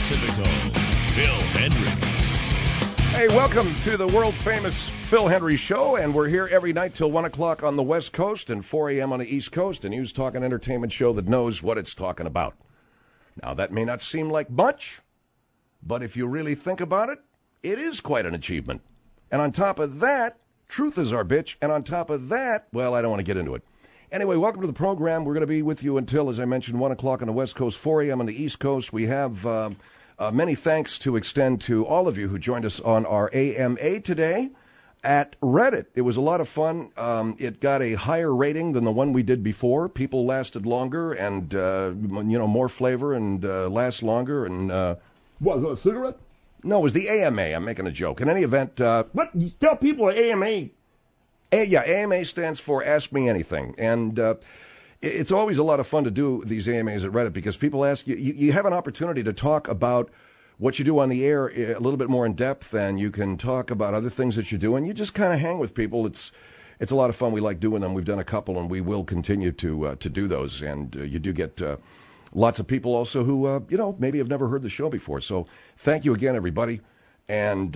Pacifico, Phil Hendrie. Hey, welcome to the world-famous Phil Hendrie Show, and we're here every night till 1 o'clock on the West Coast and 4 a.m. on the East Coast, a news, talk, and entertainment show that knows what it's talking about. Now, that may not seem like much, but if you really think about it, it is quite an achievement. And on top of that, truth is our bitch, and on top of that, well, I don't want to get into it. Anyway, welcome to the program. We're going to be with you until, as I mentioned, 1 o'clock on the West Coast, 4 a.m. on the East Coast. We have many thanks to extend to all of you who joined us on our AMA today at Reddit. It was a lot of fun. It got a higher rating than the one we did before. People lasted longer and, more flavor and last longer. And Was it a cigarette? No, it was the AMA. I'm making a joke. In any event... What? You tell people at AMA... AMA stands for Ask Me Anything, and it's always a lot of fun to do these AMAs at Reddit because people ask you, you have an opportunity to talk about what you do on the air a little bit more in depth, and you can talk about other things that you do, and you just kind of hang with people. It's a lot of fun. We like doing them. We've done a couple, and we will continue to do those, and you do get lots of people also who, maybe have never heard the show before. So thank you again, everybody, and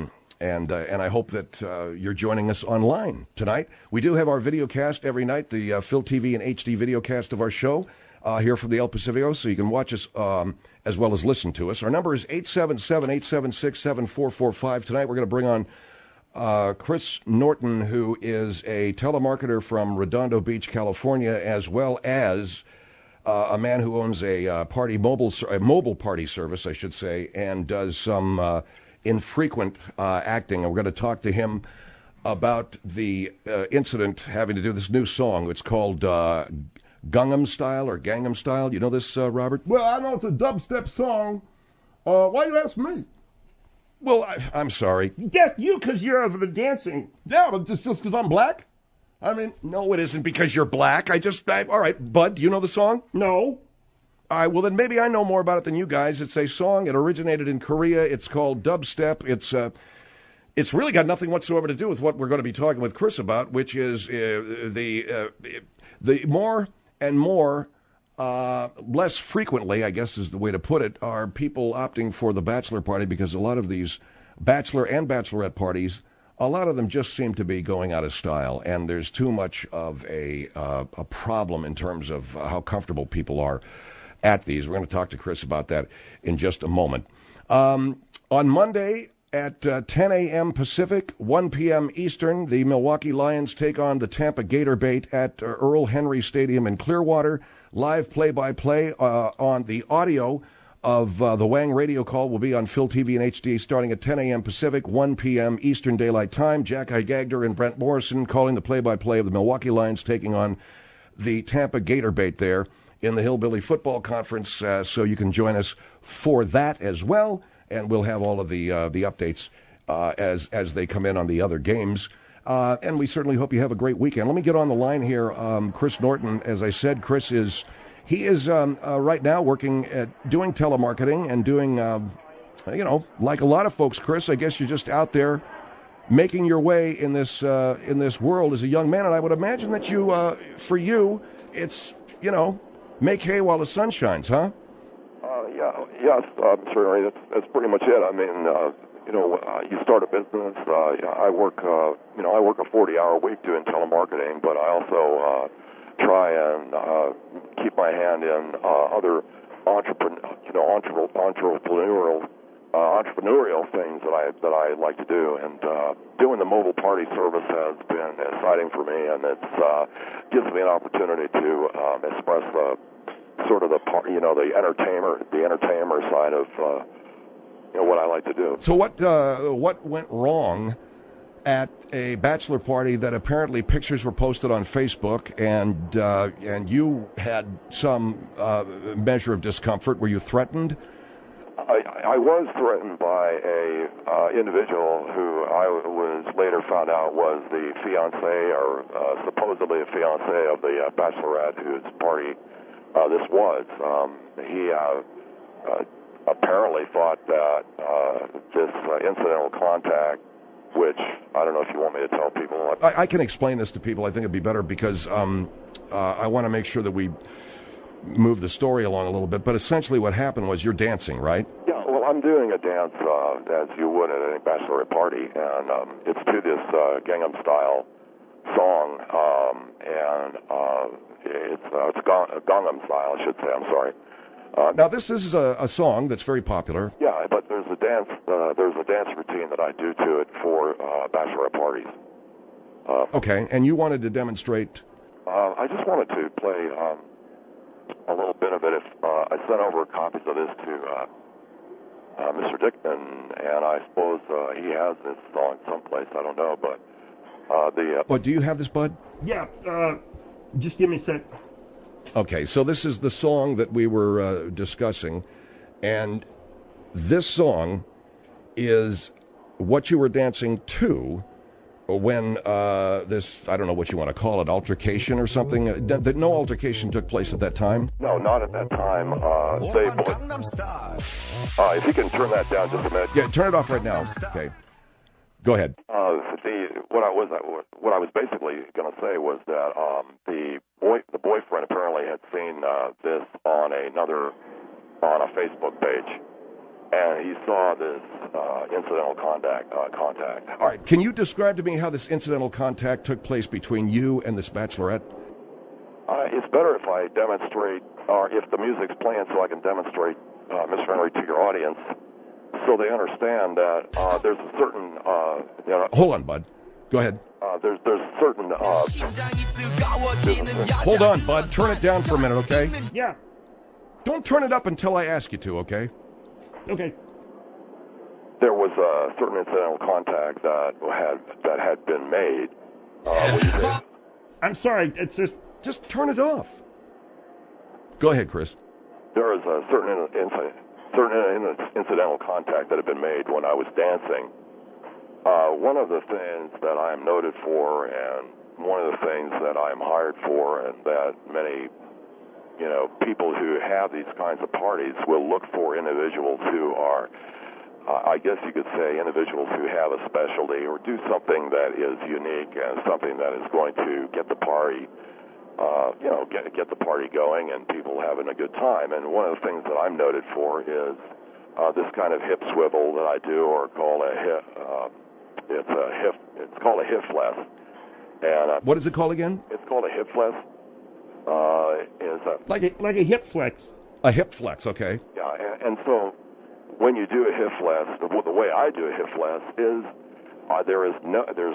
I hope that you're joining us online tonight. We do have our video cast every night, the Phil TV and HD video cast of our show here from the El Pacifico, so you can watch us as well as listen to us. Our number is 877-876-7445. Tonight we're going to bring on Chris Norton, who is a telemarketer from Redondo Beach, California, as well as a man who owns a mobile party service, I should say, and does some... infrequent acting, and we're going to talk to him about the incident having to do with this new song. It's called Gangnam Style or Gangnam Style. You know this, Robert? Well, I know it's a dubstep song. Why you ask me? Well, I'm sorry. Yes, you, because you're over the dancing. Yeah, but just because I'm black? I mean... No, it isn't because you're black. All right, Bud, do you know the song? No. All right, well, then maybe I know more about it than you guys. It's a song. It originated in Korea. It's called dubstep. It's really got nothing whatsoever to do with what we're going to be talking with Chris about, which is the more and more, less frequently, I guess is the way to put it, are people opting for the bachelor party because a lot of these bachelor and bachelorette parties, a lot of them just seem to be going out of style, and there's too much of a problem in terms of how comfortable people are at these. We're going to talk to Chris about that in just a moment. On Monday at 10 a.m. Pacific, 1 p.m. Eastern, the Milwaukee Lions take on the Tampa Gator Bait at Earl Henry Stadium in Clearwater. Live play-by-play on the audio of the Wang radio call will be on Phil TV and HD starting at 10 a.m. Pacific, 1 p.m. Eastern Daylight Time. Jack Gagder and Brent Morrison calling the play-by-play of the Milwaukee Lions taking on the Tampa Gator Bait there in the Hillbilly Football Conference, so you can join us for that as well, and we'll have all of the updates as they come in on the other games. And we certainly hope you have a great weekend. Let me get on the line here. Chris Norton, as I said, Chris is right now working at doing telemarketing and doing, like a lot of folks, Chris, I guess you're just out there making your way in this world as a young man, and I would imagine that for you, it's, make hay while the sun shines, huh? Yes, certainly. That's pretty much it. I mean, you start a business. I work a 40-hour week doing telemarketing, but I also try and keep my hand in other entrepreneurial things that I like to do. And doing the mobile party service has been exciting for me, and it gives me an opportunity to express the entertainer side of what I like to do. So what went wrong at a bachelor party that apparently pictures were posted on Facebook, and you had some measure of discomfort? Were you threatened? I was threatened by a individual who I was later found out was the fiancé or supposedly a fiancé of the bachelorette whose party this was. He apparently thought that this incidental contact, which I don't know if you want me to tell people. I can explain this to people. I think it'd be better because I want to make sure that we move the story along a little bit. But essentially what happened was you're dancing, right? Yeah, I'm doing a dance as you would at any bachelorette party, and it's to this Gangnam Style song, and it's Gangnam Style, I should say. I'm sorry. Now, this is a song that's very popular. Yeah, but there's a dance routine that I do to it for bachelorette parties. Okay, and you wanted to demonstrate. I just wanted to play a little bit of it. If I sent over copies of this to Mr. Dickman, and I suppose he has this song someplace. I don't know, but What, do you have this, Bud? Yeah, just give me a sec. Okay, so this is the song that we were discussing, and this song is what you were dancing to when this, I don't know what you want to call it, altercation or something. That no altercation took place at that time? No, not at that time. If you can turn that down just a minute. Yeah, turn it off right now. Okay. Go ahead. What I was basically going to say was that the boyfriend apparently had seen this on a Facebook page, and he saw this incidental contact. All right. Can you describe to me how this incidental contact took place between you and this bachelorette? It's better if I demonstrate, or if the music's playing, so I can demonstrate, Mr. Henry, to your audience, so they understand that there's a certain. Hold on, Bud. Go ahead. There's certain. Hold on, Bud. Turn it down for a minute, okay? Yeah. Don't turn it up until I ask you to, okay? Okay. There was a certain incidental contact that had been made. I'm sorry. It's just turn it off. Go ahead, Chris. There was a certain incidental contact that had been made when I was dancing. One of the things that I am noted for, and one of the things that I am hired for, and that many, people who have these kinds of parties will look for individuals who are, I guess you could say, individuals who have a specialty or do something that is unique and something that is going to get the party, get the party going and people having a good time. And one of the things that I'm noted for is this kind of hip swivel that I do, or call a hip. It's called a hip flex. And what is it called again? It's called a hip flex. Like a hip flex. A hip flex, okay. Yeah, and so when you do a hip flex, the way I do a hip flex is there is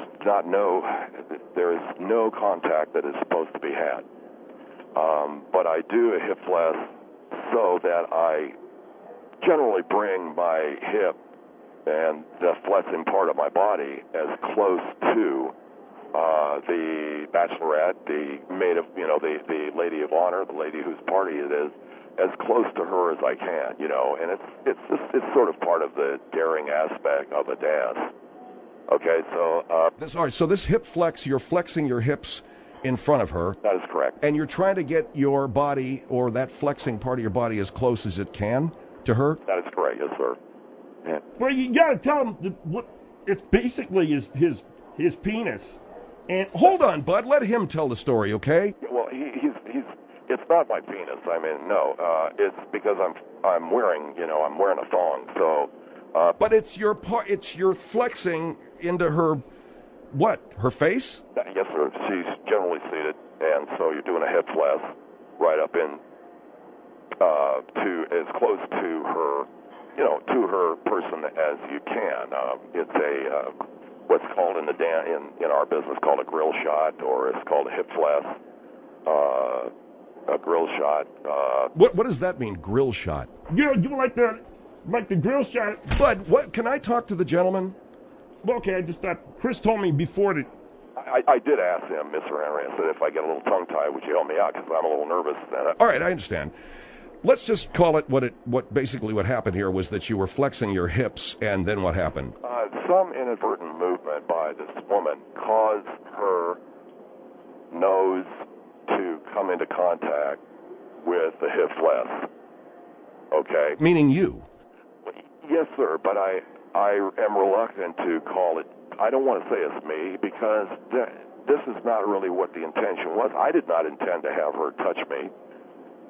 no contact that is supposed to be had. But I do a hip flex so that I generally bring my hip and the flexing part of my body as close to the bachelorette, the maid of, the lady of honor, the lady whose party it is, as close to her as I can, and it's sort of part of the daring aspect of a dance. Okay, so all right. So this hip flex, you're flexing your hips in front of her. That is correct. And you're trying to get your body, or that flexing part of your body, as close as it can to her. That is correct, yes, sir. Yeah. Well, you got to tell him what it's basically his penis. And hold on, Bud. Let him tell the story, okay? Well, he's. It's not my penis. I mean, no. It's because I'm wearing a thong. So. But it's your part. It's your flexing into her. What? Her face? Yes, sir. She's generally seated, and so you're doing a hip flex right up in to as close to her, to her person as you can. It's a what's called in our business called a grill shot, or it's called a hip flex. A grill shot. What does that mean, grill shot? You like the grill shot. Bud, what? Can I talk to the gentleman? Well, okay, I just thought Chris told me before that. I did ask him, Mr. Henry. I said, if I get a little tongue-tied, would you help me out? Because I'm a little nervous. All right, I understand. Let's just call it what basically what happened here was that you were flexing your hips, and then what happened? Some inadvertent movement by this woman caused her nose to come into contact with the hip flex. Okay? Meaning you? Yes, sir, but I am reluctant to call it. I don't want to say it's me, because this is not really what the intention was. I did not intend to have her touch me,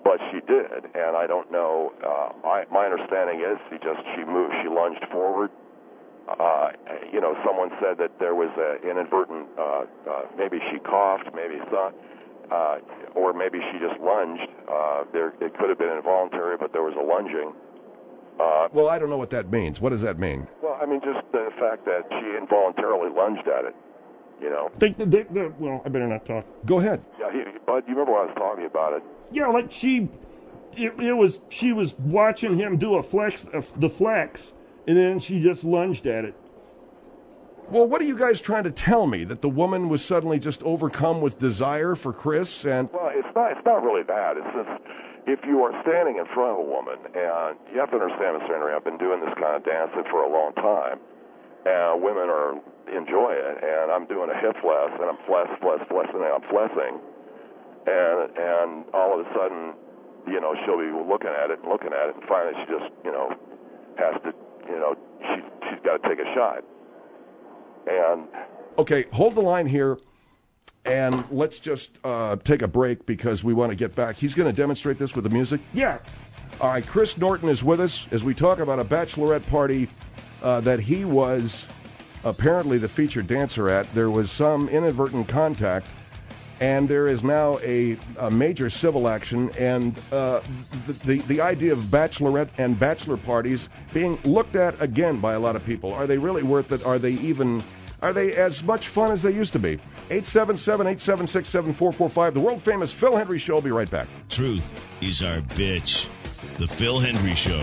but she did, and I don't know. My understanding is she moved, she lunged forward. Someone said that there was an inadvertent, maybe she coughed, maybe or maybe she just lunged. It could have been involuntary, but there was a lunging. Well, I don't know what that means. What does that mean? Well, I mean, just the fact that she involuntarily lunged at it, Well, I better not talk. Go ahead. Yeah, Bud, you remember when I was talking about it? Yeah, like she was watching him do the flex, and then she just lunged at it. Well, what are you guys trying to tell me? That the woman was suddenly just overcome with desire for Chris? And well, it's not really that. It's just if you are standing in front of a woman, and you have to understand, Mr. Henry, I've been doing this kind of dancing for a long time, and women enjoy it, and I'm doing a hip flex, and I'm flexing, and I'm flexing, and all of a sudden, she'll be looking at it, and finally she just, has to, she's got to take a shot. And okay, hold the line here, and let's just take a break because we want to get back. He's going to demonstrate this with the music? Yeah. All right, Chris Norton is with us as we talk about a bachelorette party that he was apparently the featured dancer at. There was some inadvertent contact, and there is now a major civil action, and the idea of bachelorette and bachelor parties being looked at again by a lot of people. Are they really worth it? Are they as much fun as they used to be? 877-876-7445, the world-famous Phil Hendrie Show. Will be right back. Truth is our bitch. The Phil Hendrie Show.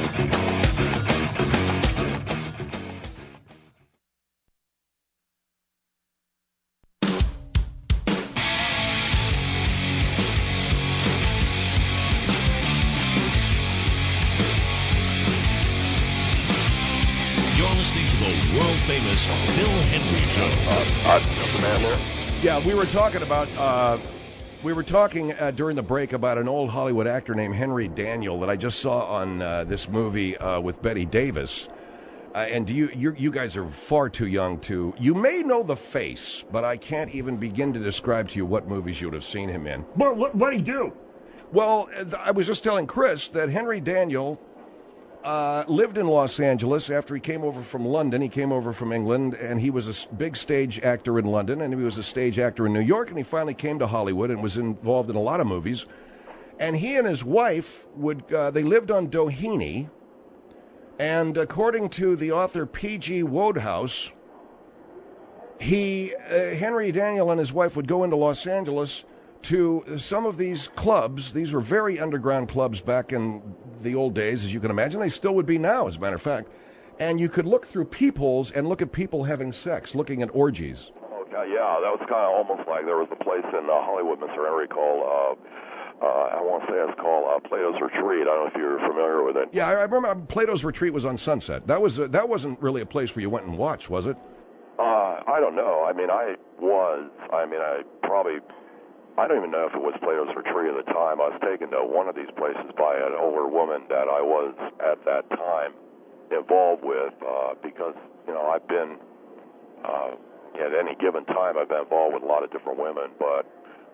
World-famous Phil Hendrie Show. The man there. Yeah, we were talking during the break about an old Hollywood actor named Henry Daniell that I just saw on this movie with Bette Davis. And you guys are far too young to. You may know the face, but I can't even begin to describe to you what movies you would have seen him in. Well, what'd he do? Well, I was just telling Chris that Henry Daniell lived in Los Angeles after he came over from London. He came over from England, and he was a big stage actor in London, and he was a stage actor in New York, and he finally came to Hollywood and was involved in a lot of movies. And he and his wife they lived on Doheny, and according to the author P.G. Wodehouse, Henry Daniell and his wife would go into Los Angeles to some of these clubs. These were very underground clubs back in the old days, as you can imagine. They still would be now, as a matter of fact. And you could look through peepholes and look at people having sex, looking at orgies. Okay, yeah, that was kind of almost like there was a place in Hollywood, Mr. Henry, called, I want to say it's called Plato's Retreat. I don't know if you're familiar with it. Yeah, I remember Plato's Retreat was on Sunset. That wasn't really a place where you went and watched, was it? I don't know. I don't even know if it was Plato's Retreat at the time. I was taken to one of these places by an older woman that I was at that time involved with because, I've been, at any given time, I've been involved with a lot of different women. But,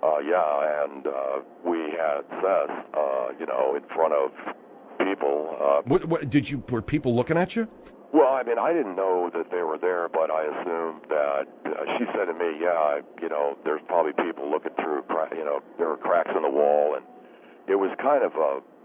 we had sex, in front of people. Were people looking at you? Well, I didn't know that they were there, but I assumed that she said to me, there's probably people looking through, there were cracks in the wall, and it was kind of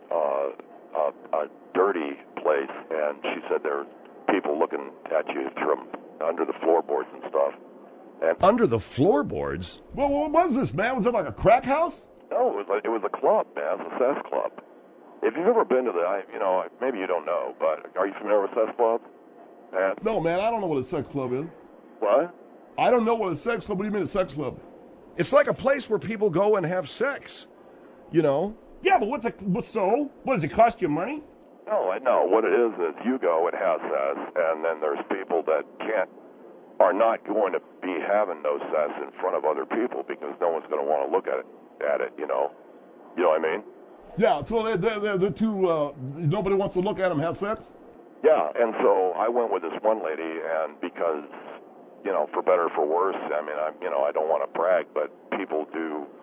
a dirty place, and she said there's people looking at you from under the floorboards and stuff. And under the floorboards? Well, what was this, man? Was it like a crack house? No, it was a club, man. It was a sex club. If you've ever been to maybe you don't know, but are you familiar with sex clubs? No, man, I don't know what a sex club is. What? I don't know what a sex club. What do you mean a sex club? It's like a place where people go and have sex. Yeah, but what does it cost you money? No. What it is you go and have sex, and then there's people that are not going to be having no sex in front of other people because no one's going to want to look at it. You know what I mean? Yeah. So they're too. Nobody wants to look at them have sex. Yeah, and so I went with this one lady, and because, for better or for worse, I don't want to brag, but people do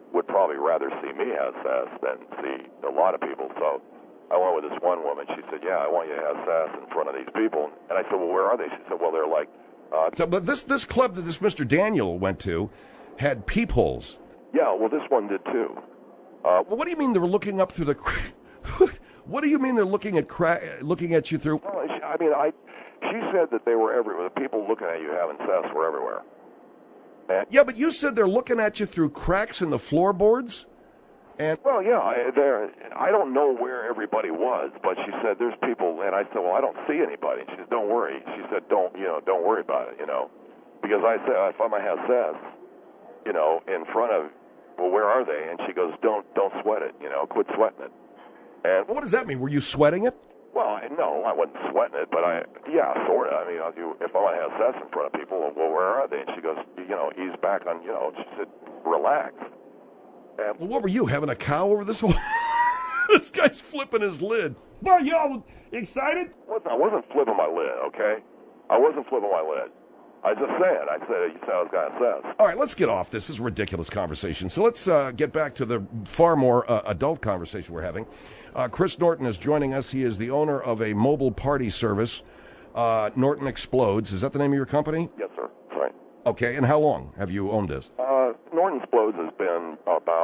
would probably rather see me have sass than see a lot of people. So I went with this one woman. She said, yeah, I want you to have sass in front of these people. And I said, well, where are they? She said, well, they're like... but this club that this Mr. Daniel went to had peepholes. Yeah, well, this one did too. Well, what do you mean they were looking up through the... What do you mean they're looking at you through... Well, she said that they were everywhere. The people looking at you having sex were everywhere. And, yeah, but you said they're looking at you through cracks in the floorboards? And well, yeah, I don't know where everybody was, but she said there's people, and I said, well, I don't see anybody. She said, don't worry. She said, don't worry about it, because I said if I have sex, in front of, well, where are they? And she goes, don't sweat it, quit sweating it. And what does that mean? Were you sweating it? Well, no, I wasn't sweating it, but yeah, sort of. I mean, if I want to have sex in front of people, well, where are they? And she goes, ease back on, she said, relax. And, well, what were you, having a cow over this whole... This guy's flipping his lid. Well, y'all excited? I wasn't flipping my lid, okay? I wasn't flipping my lid. I was just saying. I said, you said I was going to sex. All right, let's get off this. This is a ridiculous conversation. So let's get back to the far more adult conversation we're having. Chris Norton is joining us. He is the owner of a mobile party service, Norton Explodes. Is that the name of your company? Yes, sir. That's right. Okay, and how long have you owned this? Norton Explodes has been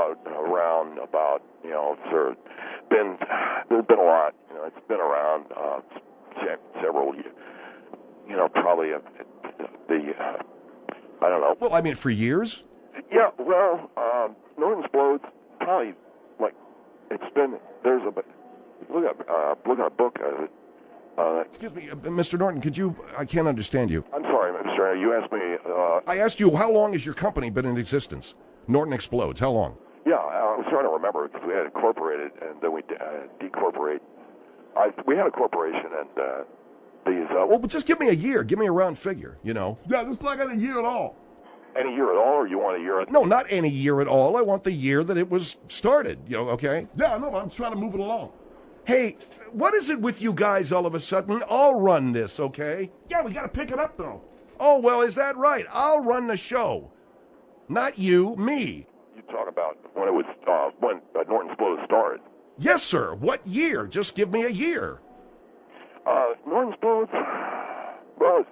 there's been a lot. It's been around several years. Probably I don't know. Well, I mean, for years? Yeah, well, Norton Explodes, probably, it's been, look at a book. Excuse me, Mr. Norton, I can't understand you. I'm sorry, Mr. Turner, you asked me... I asked you, how long has your company been in existence? Norton Explodes, how long? Yeah, I was trying to remember, because we had incorporated, and then we decorporate. We had a corporation, and these... well, but just give me a year. Give me a round figure, Yeah, let's not get a year at all. Any year at all, or you want a year at... No, not any year at all. I want the year that it was started, okay? Yeah, no, I'm trying to move it along. Hey, what is it with you guys all of a sudden? I'll run this, okay? Yeah, we got to pick it up, though. Oh, well, is that right? I'll run the show. Not you, me. You talk about when it was, when Norton Explodes started. Yes, sir. What year? Just give me a year. Norton Explodes, well,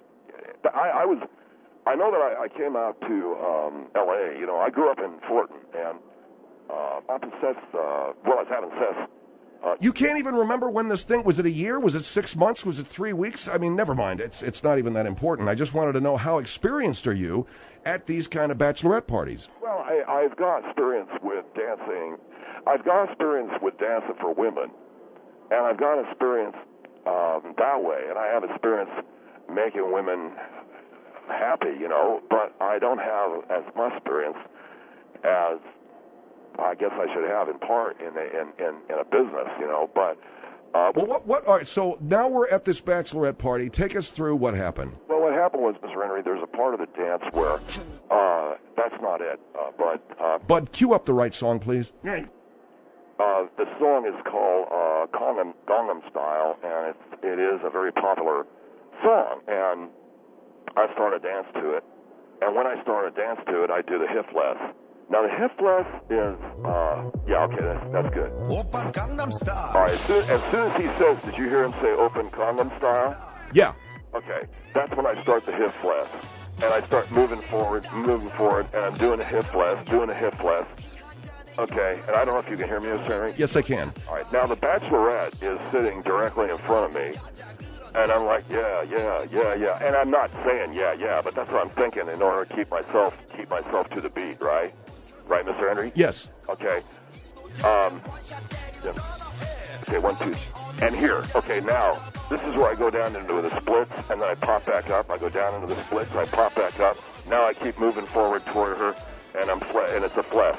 I know that I came out to L.A., I grew up in Fullerton, and up in Seth, I was having Seth. You can't even remember when this thing, was it a year? Was it 6 months? Was it 3 weeks? I mean, never mind. It's not even that important. I just wanted to know, how experienced are you at these kind of bachelorette parties? Well, I've got experience with dancing. I've got experience with dancing for women, and I've got experience that way, and I have experience making women happy, but I don't have as much experience as I guess I should have in part in a business, but... well, what? All right, so now we're at this bachelorette party. Take us through what happened. Well, what happened was, Mr. Henry, there's a part of the dance where that's not it, but... Bud, cue up the right song, please. Right. The song is called Gangnam Style, and it is a very popular song, and I started to dance to it, and when I started to dance to it, I do the Hifless. Now, the Hifless is, that's good. Open Gangnam Style. All right, as soon as he says, did you hear him say Open Gangnam Style? Yeah. Okay, that's when I start the Hifless, and I start moving forward, and I'm doing a Hifless. Okay, and I don't know if you can hear me, Mr. Henry. Yes, I can. All right, now the Bachelorette is sitting directly in front of me, and I'm like, yeah, and I'm not saying yeah, but that's what I'm thinking in order to keep myself to the beat, right? Right, Mr. Henry? Yes. Okay. Yeah. Okay, 1, 2. And here, okay, now, this is where I go down into the splits, and then I pop back up. I go down into the splits, I pop back up. Now I keep moving forward toward her, and and it's a flex.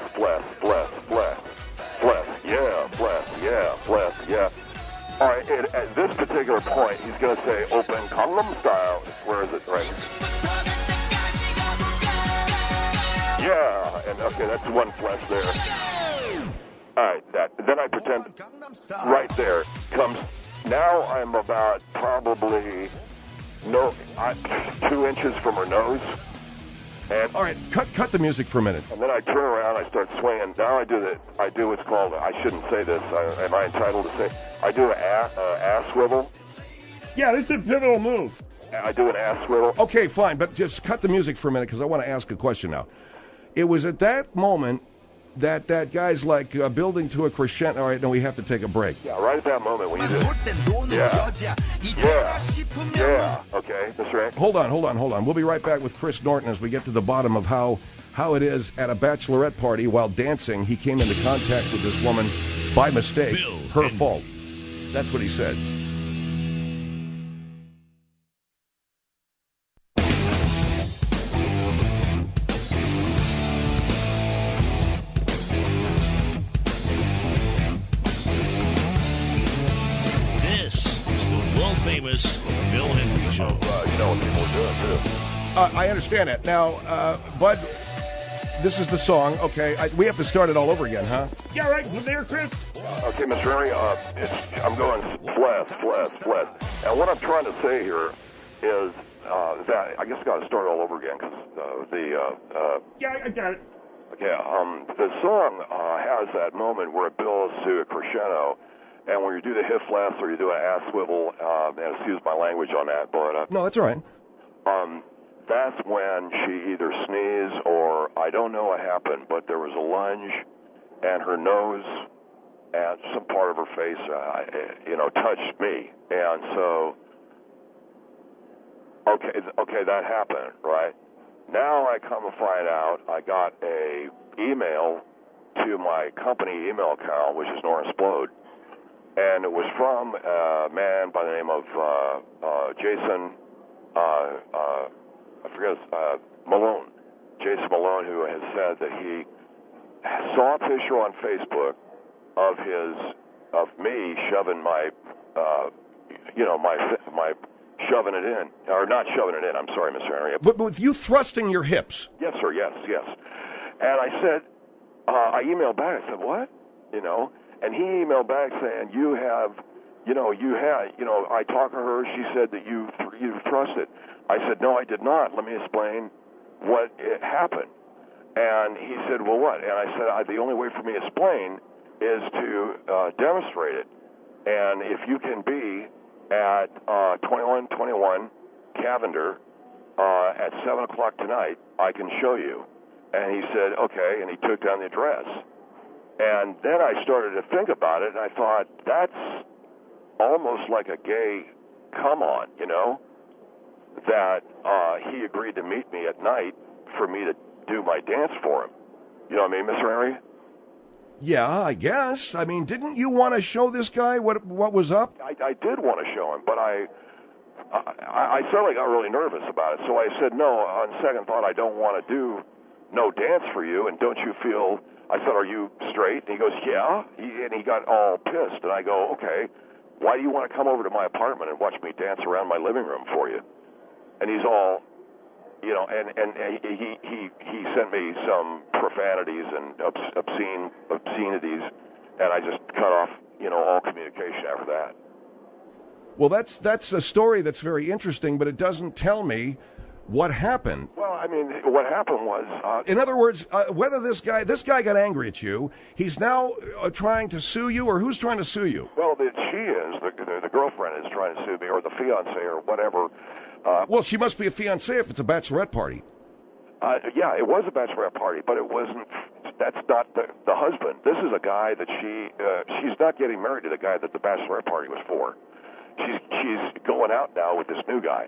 Yeah. All right, and at this particular point, he's going to say, Open Gangnam Style. Where is it? Right. Yeah, and okay, that's one flex there. All right, then I pretend right there comes. Now I'm about probably 2 inches from her nose, And All right, cut the music for a minute. and then I turn around, I start swinging. Now I do what's called, I shouldn't say this, am I entitled to say, I do an ass swivel. Yeah, this is a pivotal move. I do an ass swivel. Okay, fine, but just cut the music for a minute because I want to ask a question now. It was at that moment that guy's like building to a crescendo. All right, no, we have to take a break. Yeah, right at that moment when you do it. Yeah. Okay, Mr. Hank. Hold on. We'll be right back with Chris Norton as we get to the bottom of how it is at a bachelorette party while dancing. He came into contact with this woman by mistake. Phil Her Hendrie. fault. That's what he said. This is the world-famous Phil Hendrie Show. You know what people are doing, too. I understand it. Now, Bud, this is the song. Okay, we have to start it all over again, huh? Yeah, right. You there, Chris? Okay, Mr. Henry, I'm going bless. And what I'm trying to say here is that I guess I got to start all over again because Yeah, I got it. the song has that moment where it builds to a crescendo, and when you do the hip flaps or you do an ass swivel, and excuse my language on that, but No, that's all right. that's when she either sneezed or I don't know what happened, but there was a lunge, and her nose and some part of her face, touched me, and so okay, that happened, right? Now I come to find out I got a email to my company email account, which is Norton Explode, and it was from a man by the name of Jason. I forget Malone, Jason Malone, who has said that he saw a picture on Facebook of me shoving my shoving it in, or not shoving it in. I'm sorry, Mr. Henry. But with you thrusting your hips. Yes, sir. Yes. And I said, I emailed back. I said, what? And he emailed back saying, I talked to her. She said that you thrust it. I said, no, I did not. Let me explain what happened. And he said, well, what? And I said, the only way for me to explain is to demonstrate it. And if you can be at 2121 Cavender at 7 o'clock tonight, I can show you. And he said, okay, and he took down the address. And then I started to think about it, and I thought, that's almost like a gay come-on, that he agreed to meet me at night for me to do my dance for him. You know what I mean, Mr. Henry? Yeah, I guess. I mean, didn't you want to show this guy what was up? I did want to show him, but I suddenly got really nervous about it. So I said, no, on second thought, I don't want to do no dance for you, and don't you feel... I said, are you straight? And he goes, yeah. And he got all pissed. And I go, okay, why do you want to come over to my apartment and watch me dance around my living room for you? And he's all, and he sent me some profanities and obscenities, and I just cut off, all communication after that. Well, that's a story that's very interesting, but it doesn't tell me what happened. Well, I mean, what happened was... in other words, whether this guy got angry at you, he's now trying to sue you, or who's trying to sue you? Well, the girlfriend is trying to sue me, or the fiance, or whatever. Well, she must be a fiance if it's a bachelorette party. Yeah, it was a bachelorette party, but it wasn't... That's not the husband. This is a guy that she's not getting married to the guy that the bachelorette party was for. She's going out now with this new guy.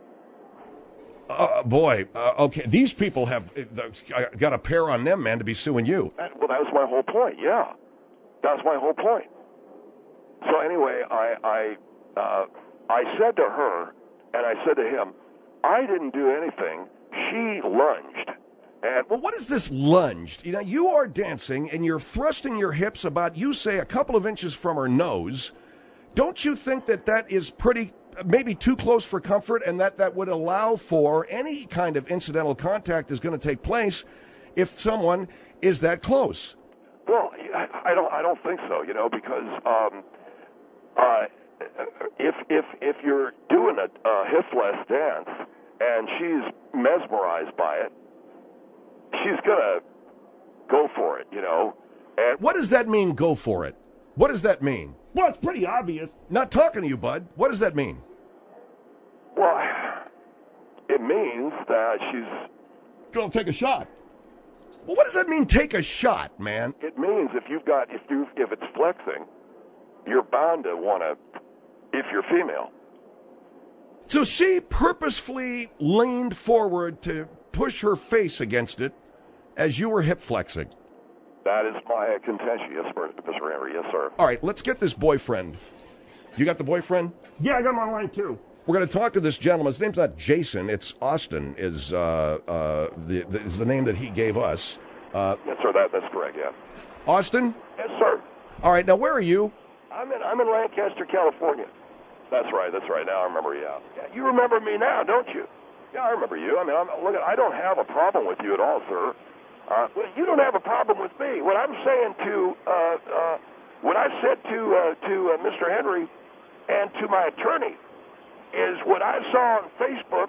Boy, okay, these people have got a pair on them, man, to be suing you. Well, that was my whole point, yeah. That was my whole point. So anyway, I said to her, and I said to him, I didn't do anything. She lunged. And well, what is this lunged? You are dancing, and you're thrusting your hips about, you say, a couple of inches from her nose. Don't you think that is maybe too close for comfort, and that would allow for any kind of incidental contact is going to take place if someone is that close? Well, I don't think so, because if you're doing a hip flash dance and she's mesmerized by it, she's gonna go for it, you know. And What does that mean, go for it? What does that mean? Well, it's pretty obvious. Not talking to you, bud. What does that mean? well, it means that she's. Go take a shot. Well, what does that mean, take a shot, man? It means if it's flexing, you're bound to want to. If you're female. So she purposefully leaned forward to push her face against it as you were hip flexing. That is my contention, yes, Mr. Henry. Yes, sir. All right, let's get this boyfriend. You got the boyfriend? Yeah, I got him on line too. We're going to talk to this gentleman. His name's not Jason. It's Austin. Is the name that he gave us. Yes, sir. That's correct. Yeah. Austin. Yes, sir. All right. Now, where are you? I'm in Lancaster, California. That's right. Now I remember you. Yeah, you remember me now, don't you? Yeah, I remember you. I mean, look, I don't have a problem with you at all, sir. Well, you don't have a problem with me. What I'm saying what I said to Mr. Henry and to my attorney is what I saw on Facebook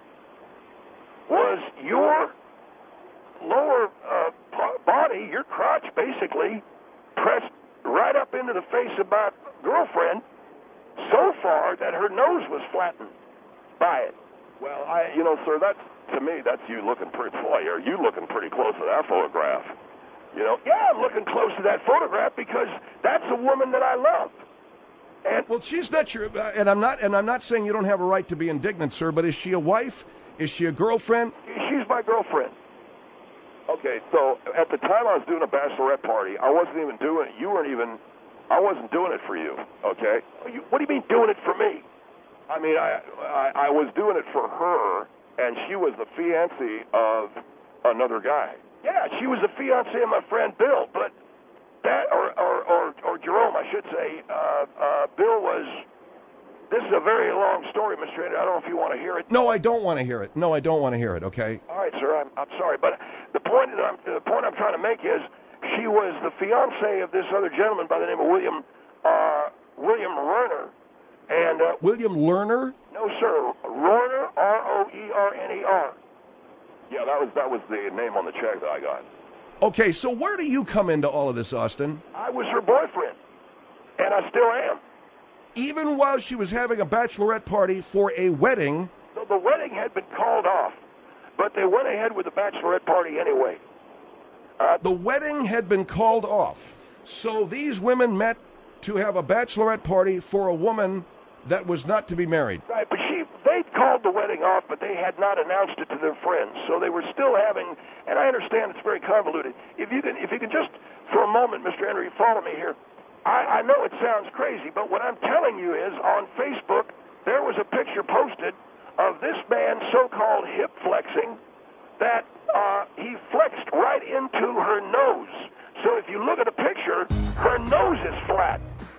was your lower body, your crotch, basically pressed right up into the face of my girlfriend so far that her nose was flattened by it. Well, sir, to me, that's you looking pretty. Boy, are you looking pretty close to that photograph? Yeah, I'm looking close to that photograph because that's a woman that I love. And Well, she's not your, and I'm not saying you don't have a right to be indignant, sir. But is she a wife? Is she a girlfriend? she's my girlfriend. Okay, so at the time I was doing a bachelorette party, I wasn't even doing it. I wasn't doing it for you, okay? What do you mean doing it for me? I mean, I was doing it for her, and she was the fiancée of another guy. Yeah, she was the fiancée of my friend Bill, but that, or Jerome, I should say, Bill was, this is a very long story, Mr. Andrew. I don't know if you want to hear it. No, I don't want to hear it. No, I don't want to hear it, okay? All right, sir, I'm sorry, but the point I'm trying to make is she was the fiancée of this other gentleman by the name of William Lerner. And William Lerner? No, sir, Roerner, Roerner. Yeah, that was the name on the check that I got. Okay, so where do you come into all of this, Austin? I was her boyfriend, and I still am. Even while she was having a bachelorette party for a wedding. The wedding had been called off, but they went ahead with the bachelorette party anyway. The wedding had been called off. So these women met to have a bachelorette party for a woman that was not to be married. Right, but they called the wedding off, but they had not announced it to their friends. So they were still having, and I understand it's very convoluted. If you can just, for a moment, Mr. Henry, follow me here. I know it sounds crazy, but what I'm telling you is on Facebook, there was a picture posted of this man so-called hip flexing that he flexed right into her nose. So if you look at the picture, her nose is flat.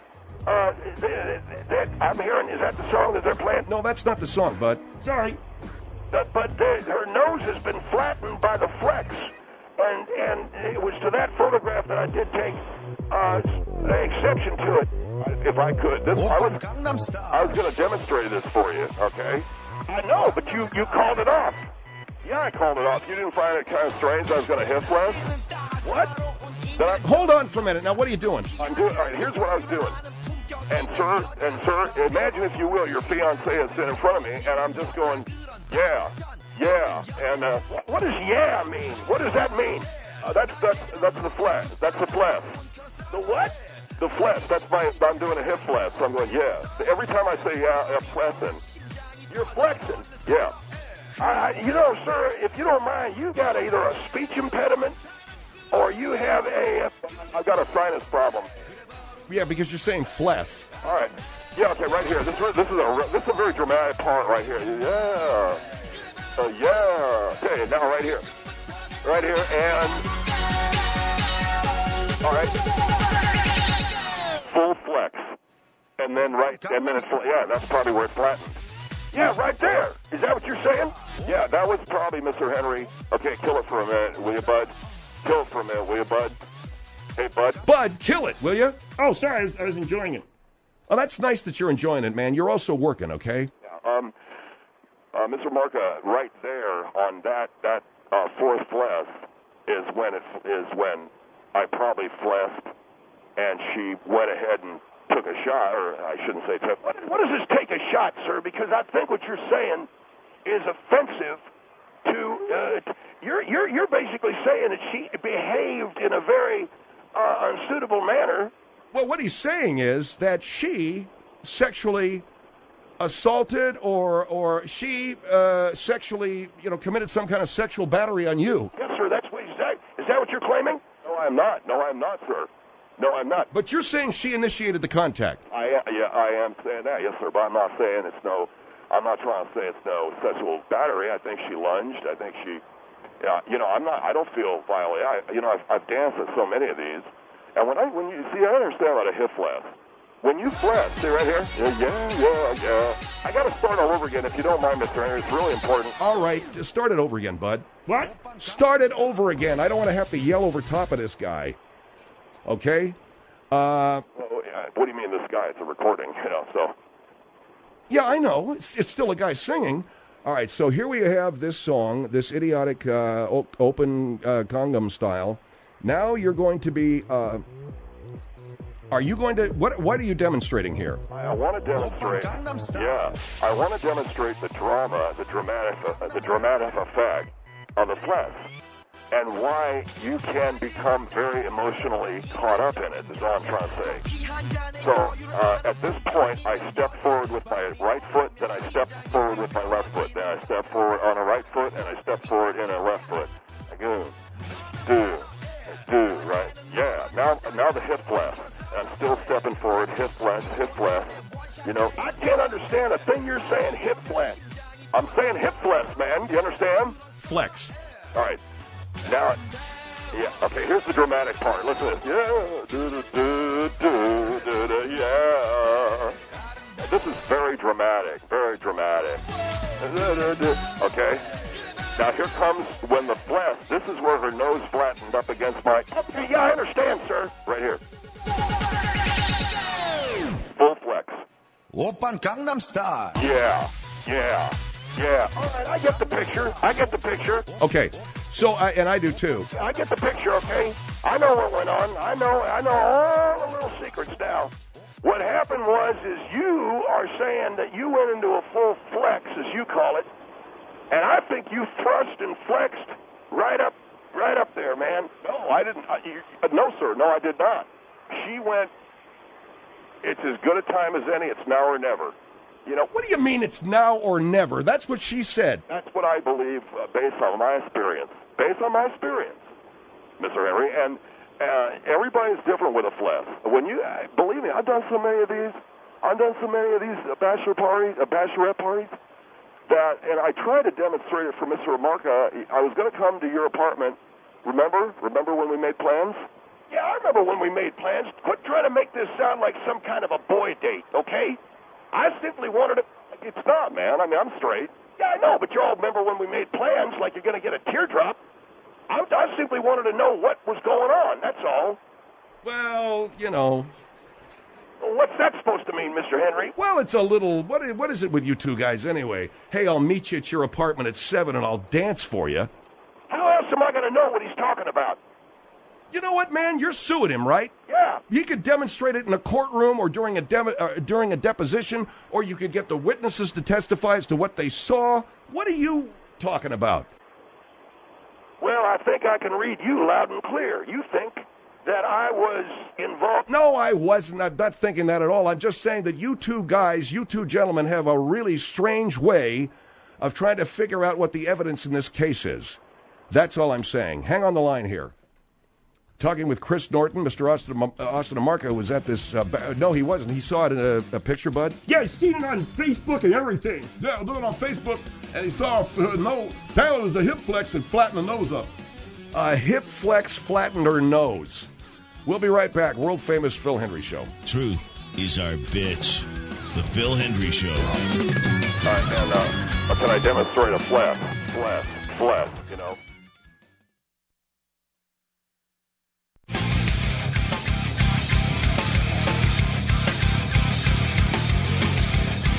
I'm hearing, is that the song that they're playing? No, that's not the song, bud. Sorry. But her nose has been flattened by the flex. And it was to that photograph that I did take exception to it. If I could. I was going to demonstrate this for you, okay? I know, but you called it off. Yeah, I called it off. You didn't find it kind of strange I was going to hip flex? What? Hold on for a minute. Now, what are you doing? All right, here's what I was doing. And sir, imagine, if you will, your fiancée is sitting in front of me, and I'm just going, yeah. And what does yeah mean? What does that mean? That's the flex. That's the flex. The what? The flex. I'm doing a hip flex. So I'm going, yeah. Every time I say yeah, I'm flexing. You're flexing. Yeah. Sir, if you don't mind, you got either a speech impediment or you have I've got a sinus problem. Yeah, because you're saying flesh. All right. Yeah, okay, right here. This is a very dramatic part right here. Yeah. Yeah. Okay, now right here. Right here, and... All right. Full flex. And then it's... Yeah, that's probably where it's flattened. Yeah, right there. Is that what you're saying? Yeah, that was probably Mr. Henry. Okay, kill it for a minute, will you, bud? Kill it for a minute, will you, bud? Hey, bud. Bud, kill it, will you? Oh, sorry, I was enjoying it. Oh, that's nice that you're enjoying it, man. You're also working, okay? Yeah, Mr. Marca, right there on that fourth flex, is when I probably flessed, and she went ahead and took a shot, or I shouldn't say took. What does this take a shot, sir? Because I think what you're saying is offensive to. You're basically saying that she behaved in a very unsuitable manner. Well, what he's saying is that she sexually assaulted or she sexually, committed some kind of sexual battery on you. Yes, sir. That's what he's saying. Is that what you're claiming? No, I'm not. No, I'm not, sir. No, I'm not. But you're saying she initiated the contact. I am saying that, yes, sir. But I'm not saying it's no. I'm not trying to say it's no sexual battery. I think she lunged. I think she. Yeah, I'm not. I don't feel violated. I've danced at so many of these, and when you see, I understand about a hip flash. When you flash, see right here? Yeah. I got to start all over again, if you don't mind, Mr. Henry. It's really important. All right, just start it over again, bud. What? Start it over again. I don't want to have to yell over top of this guy. Okay? Well, what do you mean, this guy? It's a recording, so. Yeah, I know. It's still a guy singing. All right, so here we have this song, this idiotic open Gangnam style. Now you're going to be... Are you going to... What are you demonstrating here? I want to demonstrate... Yeah, I want to demonstrate the dramatic effect of the flesh, and why you can become very emotionally caught up in it, is all I'm trying to say. So, at this point, I step forward with my right foot, then I step forward with my left foot, then I step forward on a right foot, and I step forward in a left foot. I go, do, right? Yeah, now the hip flash. I'm still stepping forward, hip flash. I can't understand a thing you're saying, hip flash. I'm saying hip flex, man. Do you understand? Flex. All right. Now, yeah. Okay, here's the dramatic part. Listen to this. Yeah. This is very dramatic. Very dramatic. Okay. Now here comes when the flesh. This is where her nose flattened up against my. Yeah, I understand, sir. Right here. Full flex. Oppan Gangnam Style. Yeah. All right, I get the picture. Okay, so I do too. I get the picture, okay? I know what went on. I know all the little secrets now. What happened was you are saying that you went into a full flex, as you call it, and I think you thrust and flexed right up there, man. No, I didn't. No, sir. No, I did not. She went. It's as good a time as any. It's now or never. What do you mean it's now or never? That's what she said. That's what I believe based on my experience. Mr. Henry. And everybody's different with a flesh. When you believe me, I've done so many of these bachelorette parties that, and I tried to demonstrate it for Mr. Marca. I was going to come to your apartment. Remember when we made plans? Yeah, I remember when we made plans. Quit trying to make this sound like some kind of a boy date, okay? I simply wanted to... It's not, man. I mean, I'm straight. Yeah, I know, but you all remember when we made plans like you're going to get a teardrop. I simply wanted to know what was going on, that's all. Well, What's that supposed to mean, Mr. Henry? Well, it's a little... What is it with you two guys anyway? Hey, I'll meet you at your apartment at 7 and I'll dance for you. How else am I going to know what he's talking about? You know what, man? You're suing him, right? Yeah. He could demonstrate it in a courtroom or during a deposition, or you could get the witnesses to testify as to what they saw. What are you talking about? Well, I think I can read you loud and clear. You think that I was involved... No, I wasn't. I'm not thinking that at all. I'm just saying that you two gentlemen, have a really strange way of trying to figure out what the evidence in this case is. That's all I'm saying. Hang on the line here. Talking with Chris Norton, Mr. Austin Amarca was at this... no, he wasn't. He saw it in a picture, bud? Yeah, he's seen it on Facebook and everything. Yeah, I'll do it on Facebook, and he saw her nose. Apparently it was a hip flex and flattened the nose up. A hip flex flattened her nose. We'll be right back. World-famous Phil Hendrie Show. Truth is our bitch. The Phil Hendrie Show. All right, and can I demonstrate a flex,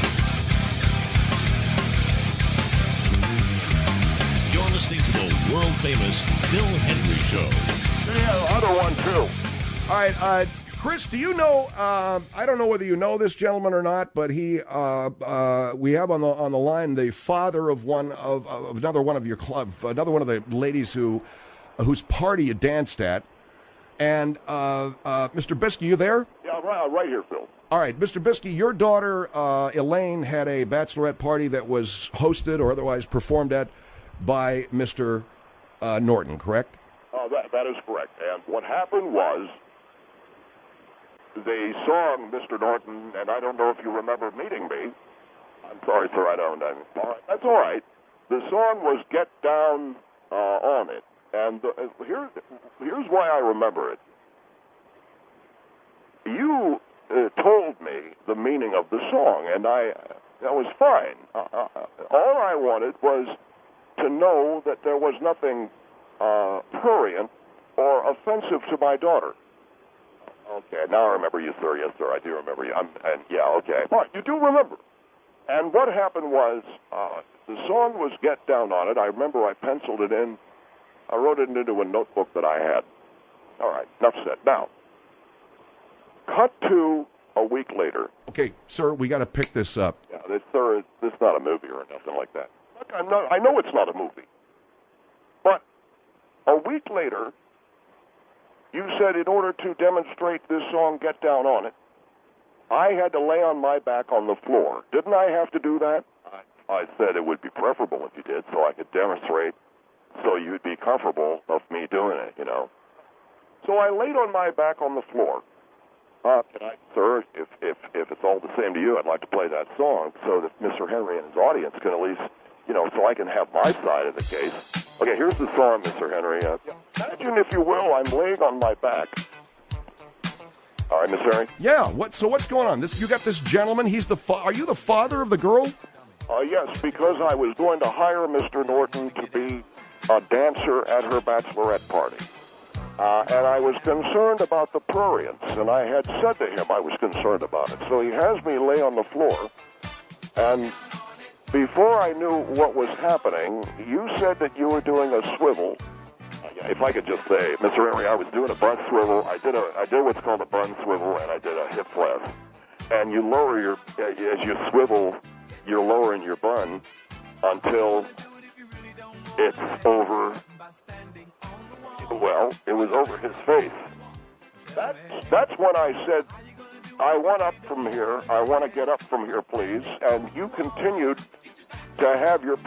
You're listening to the world-famous Phil Henry Show. Yeah, other one, too. All right, Chris, do you know? I don't know whether you know this gentleman or not, but we have on the line the father of another one of your club, another one of the ladies whose party you danced at, and Mr. Biskey, you there? Yeah, right here, Phil. All right, Mr. Biskey, your daughter Elaine had a bachelorette party that was hosted or otherwise performed at by Mr. Norton, correct? That is correct. And what happened was, the song, Mr. Norton, and I don't know if you remember meeting me. I'm sorry, sir, I don't. That's all right. The song was Get Down on It. And here's why I remember it. You told me the meaning of the song, and that was fine. All I wanted was to know that there was nothing prurient or offensive to my daughter. Okay, now I remember you, sir. Yes, sir, I do remember you. Okay. All right, you do remember. And what happened was, the song was Get Down on It. I remember I penciled it in. I wrote it into a notebook that I had. All right, enough said. Now, cut to a week later. Okay, sir, we got to pick this up. Yeah, this is not a movie or nothing like that. Look, I know it's not a movie. But a week later, you said in order to demonstrate this song, Get Down on It, I had to lay on my back on the floor. Didn't I have to do that? I said it would be preferable if you did, so I could demonstrate, so you'd be comfortable of me doing it, you know. So I laid on my back on the floor. Sir, if it's all the same to you, I'd like to play that song so that Mr. Henry and his audience can at least, so I can have my side of the case. Okay, here's the song, Mr. Henry. Imagine, if you will, I'm laying on my back. All right, Mr. Henry? Yeah, what's going on? You got this gentleman, are you the father of the girl? Yes, because I was going to hire Mr. Norton to be a dancer at her bachelorette party. And I was concerned about the prurience, and I had said to him I was concerned about it. So he has me lay on the floor, and before I knew what was happening, you said that you were doing a swivel. If I could just say, Mr. Henry, I was doing a bun swivel. I did what's called a bun swivel, and I did a hip flex. And you lower as you swivel, you're lowering your bun until it's over. Well, it was over his face. That's when I said, I want up from here. I want to get up from here, please. And you continued to have your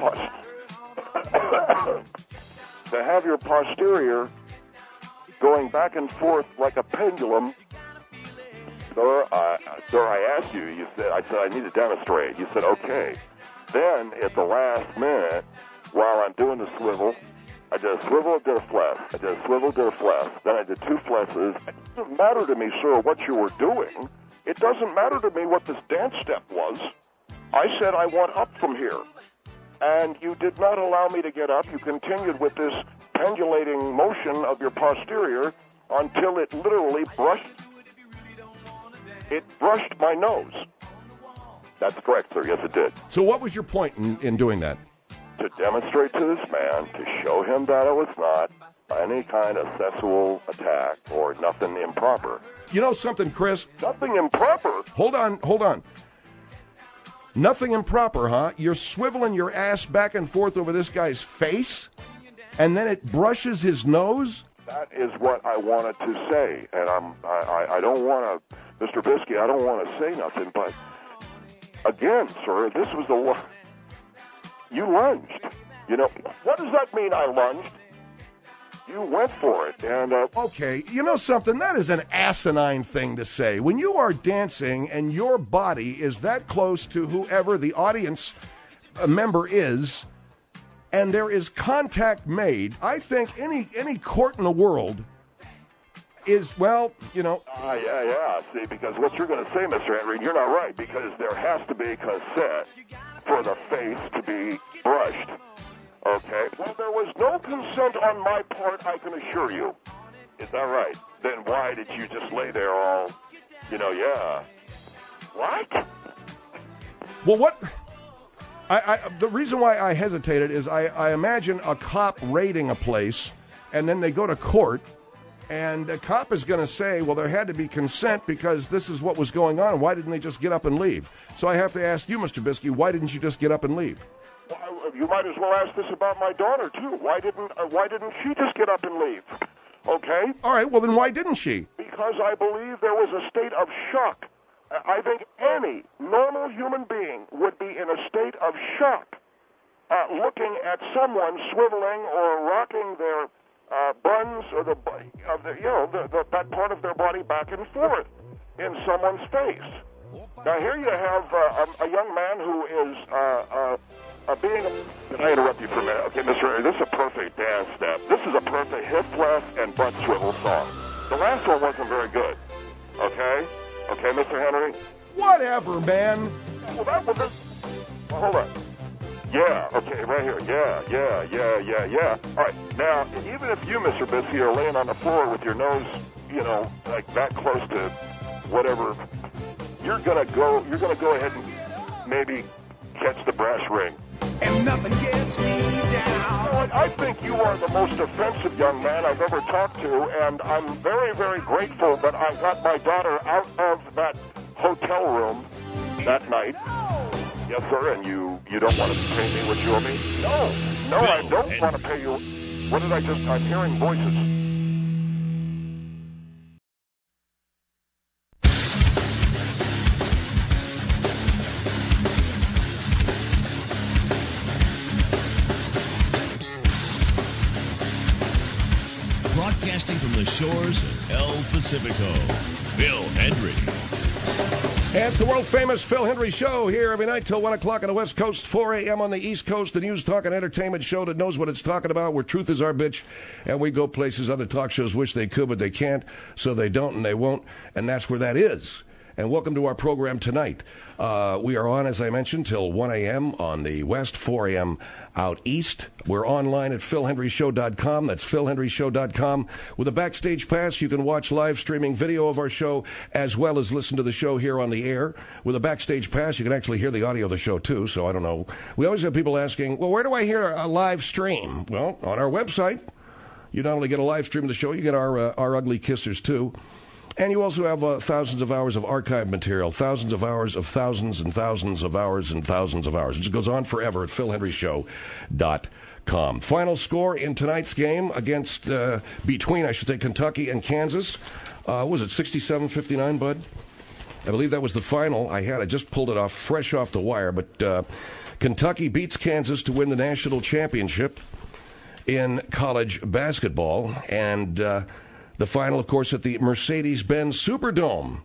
posterior going back and forth like a pendulum. Sir, I asked you. I said I need to demonstrate. You said okay. Then at the last minute, while I'm doing the swivel, I did a swivel, did a flex. I did a swivel, did a flex. Then I did two flexes. It doesn't matter to me, sir, what you were doing. It doesn't matter to me what this dance step was. I said I want up from here. And you did not allow me to get up. You continued with this pendulating motion of your posterior until it literally brushed my nose. That's correct, sir. Yes, it did. So what was your point in doing that? To demonstrate to this man, to show him that it was not any kind of sexual attack or nothing improper. You know something, Chris? Nothing improper? Hold on. Nothing improper, huh? You're swiveling your ass back and forth over this guy's face, and then it brushes his nose? That is what I wanted to say, and I don't want to, Mr. Biskey, I don't want to say nothing, but again, sir, this was the one. You lunged. What does that mean, I lunged? You went for it, and... Okay, you know something? That is an asinine thing to say. When you are dancing and your body is that close to whoever the audience member is, and there is contact made, I think any court in the world is, Yeah, see, because what you're going to say, Mr. Henry, you're not right, because there has to be consent for the face to be brushed. Okay? Well, there was no consent on my part, I can assure you. Is that right? Then why did you just lay there all, yeah. What? Well, The reason why I hesitated is I imagine a cop raiding a place, and then they go to court, and the cop is going to say, well, there had to be consent because this is what was going on. Why didn't they just get up and leave? So I have to ask you, Mr. Biskey, why didn't you just get up and leave? Well, you might as well ask this about my daughter, too. Why didn't she just get up and leave? Okay? All right, well, then why didn't she? Because I believe there was a state of shock. I think any normal human being would be in a state of shock looking at someone swiveling or rocking their buns or that part of their body back and forth in someone's face. Now here you have a young man who is being. Can I interrupt you for a minute? Okay, Mr. Henry, this is a perfect dance step. This is a perfect hip flash and butt swivel song. The last one wasn't very good. Okay, Mr. Henry. Whatever, man. Well, that was it. Well, hold on. Yeah, okay, right here. Yeah. All right, now, even if you, Mr. Biskey, are laying on the floor with your nose, like that close to whatever, you're gonna go ahead and maybe catch the brass ring. And nothing gets me down. You know what? I think you are the most offensive young man I've ever talked to, and I'm very, very grateful that I got my daughter out of that hotel room that night. Yes, sir, and you don't want to pay me what you owe me? No, I don't want to pay you. What did I just... I'm hearing voices. Broadcasting from the shores of El Pacifico, Phil Hendrie. And it's the world-famous Phil Hendrie Show here every night till 1 o'clock on the West Coast, 4 a.m. on the East Coast, the news, talk, and entertainment show that knows what it's talking about, where truth is our bitch, and we go places other talk shows wish they could, but they can't, so they don't and they won't, and that's where that is. And welcome to our program tonight. We are on, as I mentioned, till 1 a.m. on the West, 4 a.m. out East. We're online at PhilHendryShow.com. That's PhilHendryShow.com. With a Backstage Pass, you can watch live streaming video of our show as well as listen to the show here on the air. With a Backstage Pass, you can actually hear the audio of the show, too, so I don't know. We always have people asking, well, where do I hear a live stream? Well, on our website. You not only get a live stream of the show, you get our ugly kissers, too. And you also have thousands of hours of archive material, thousands of hours of thousands and thousands of hours and thousands of hours. It just goes on forever at PhilHendryShow.com. Final score in tonight's game between Kentucky and Kansas. Was it 67-59, Bud? I believe that was the final I had. I just pulled it fresh off the wire. But Kentucky beats Kansas to win the national championship in college basketball. And... the final, of course, at the Mercedes-Benz Superdome.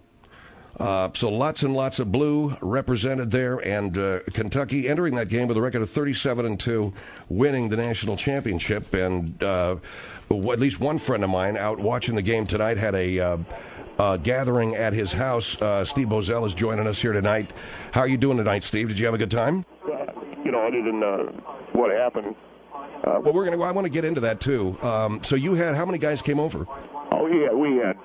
So lots and lots of blue represented there, and Kentucky entering that game with a record of 37-2, winning the national championship. And at least one friend of mine out watching the game tonight had a gathering at his house. Steve Bozell is joining us here tonight. How are you doing tonight, Steve? Did you have a good time? Other than what happened. I want to get into that too. So you had how many guys came over? Oh yeah, we had.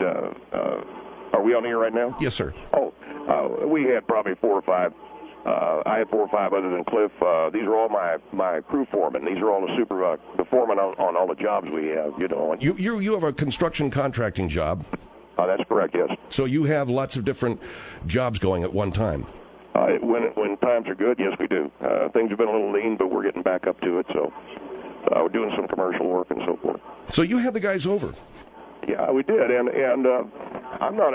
Are we on here right now? Yes, sir. Oh, we had probably 4 or 5. I had 4 or 5 other than Cliff. These are all my crew foremen. These are all the foremen on all the jobs we have. You have a construction contracting job. That's correct. Yes. So you have lots of different jobs going at one time. When times are good, yes, we do. Things have been a little lean, but we're getting back up to it. So we're doing some commercial work and so forth. So you had the guys over. Yeah, we did, and I'm not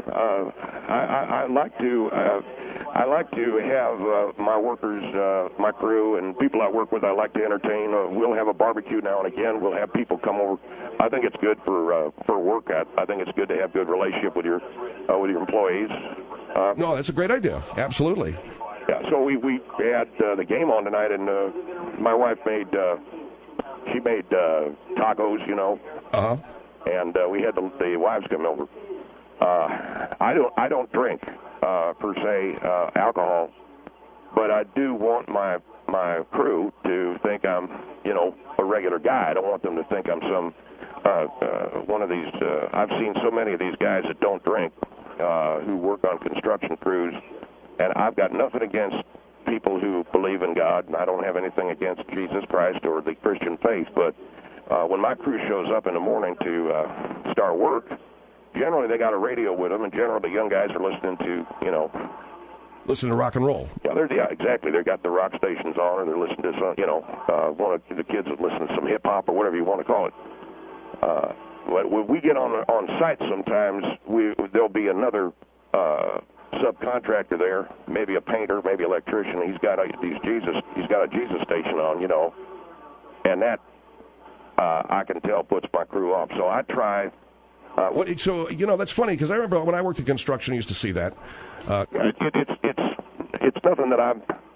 I like to have my workers, my crew, and people I work with. I like to entertain. We'll have a barbecue now and again. We'll have people come over. I think it's good for work. I think it's good to have good relationship with your employees. No, that's a great idea. Absolutely. Yeah. So we had the game on tonight, and my wife made tacos. Uh-huh. And we had the wives come over. I don't drink per se alcohol, but I do want my crew to think I'm a regular guy. I don't want them to think I'm some one of these. I've seen so many of these guys that don't drink who work on construction crews, and I've got nothing against people who believe in God, and I don't have anything against Jesus Christ or the Christian faith, but when my crew shows up in the morning to start work, generally they got a radio with them, and generally the young guys are listening to, Listen to rock and roll. Yeah, exactly. They got the rock stations on, or they're listening to some, one of the kids is listening to some hip hop or whatever you want to call it. But when we get on site, sometimes there'll be another subcontractor there, maybe a painter, maybe an electrician. He's got a Jesus station on, and that I can tell puts my crew off. So I try. That's funny because I remember when I worked in construction, I used to see that. It's nothing that I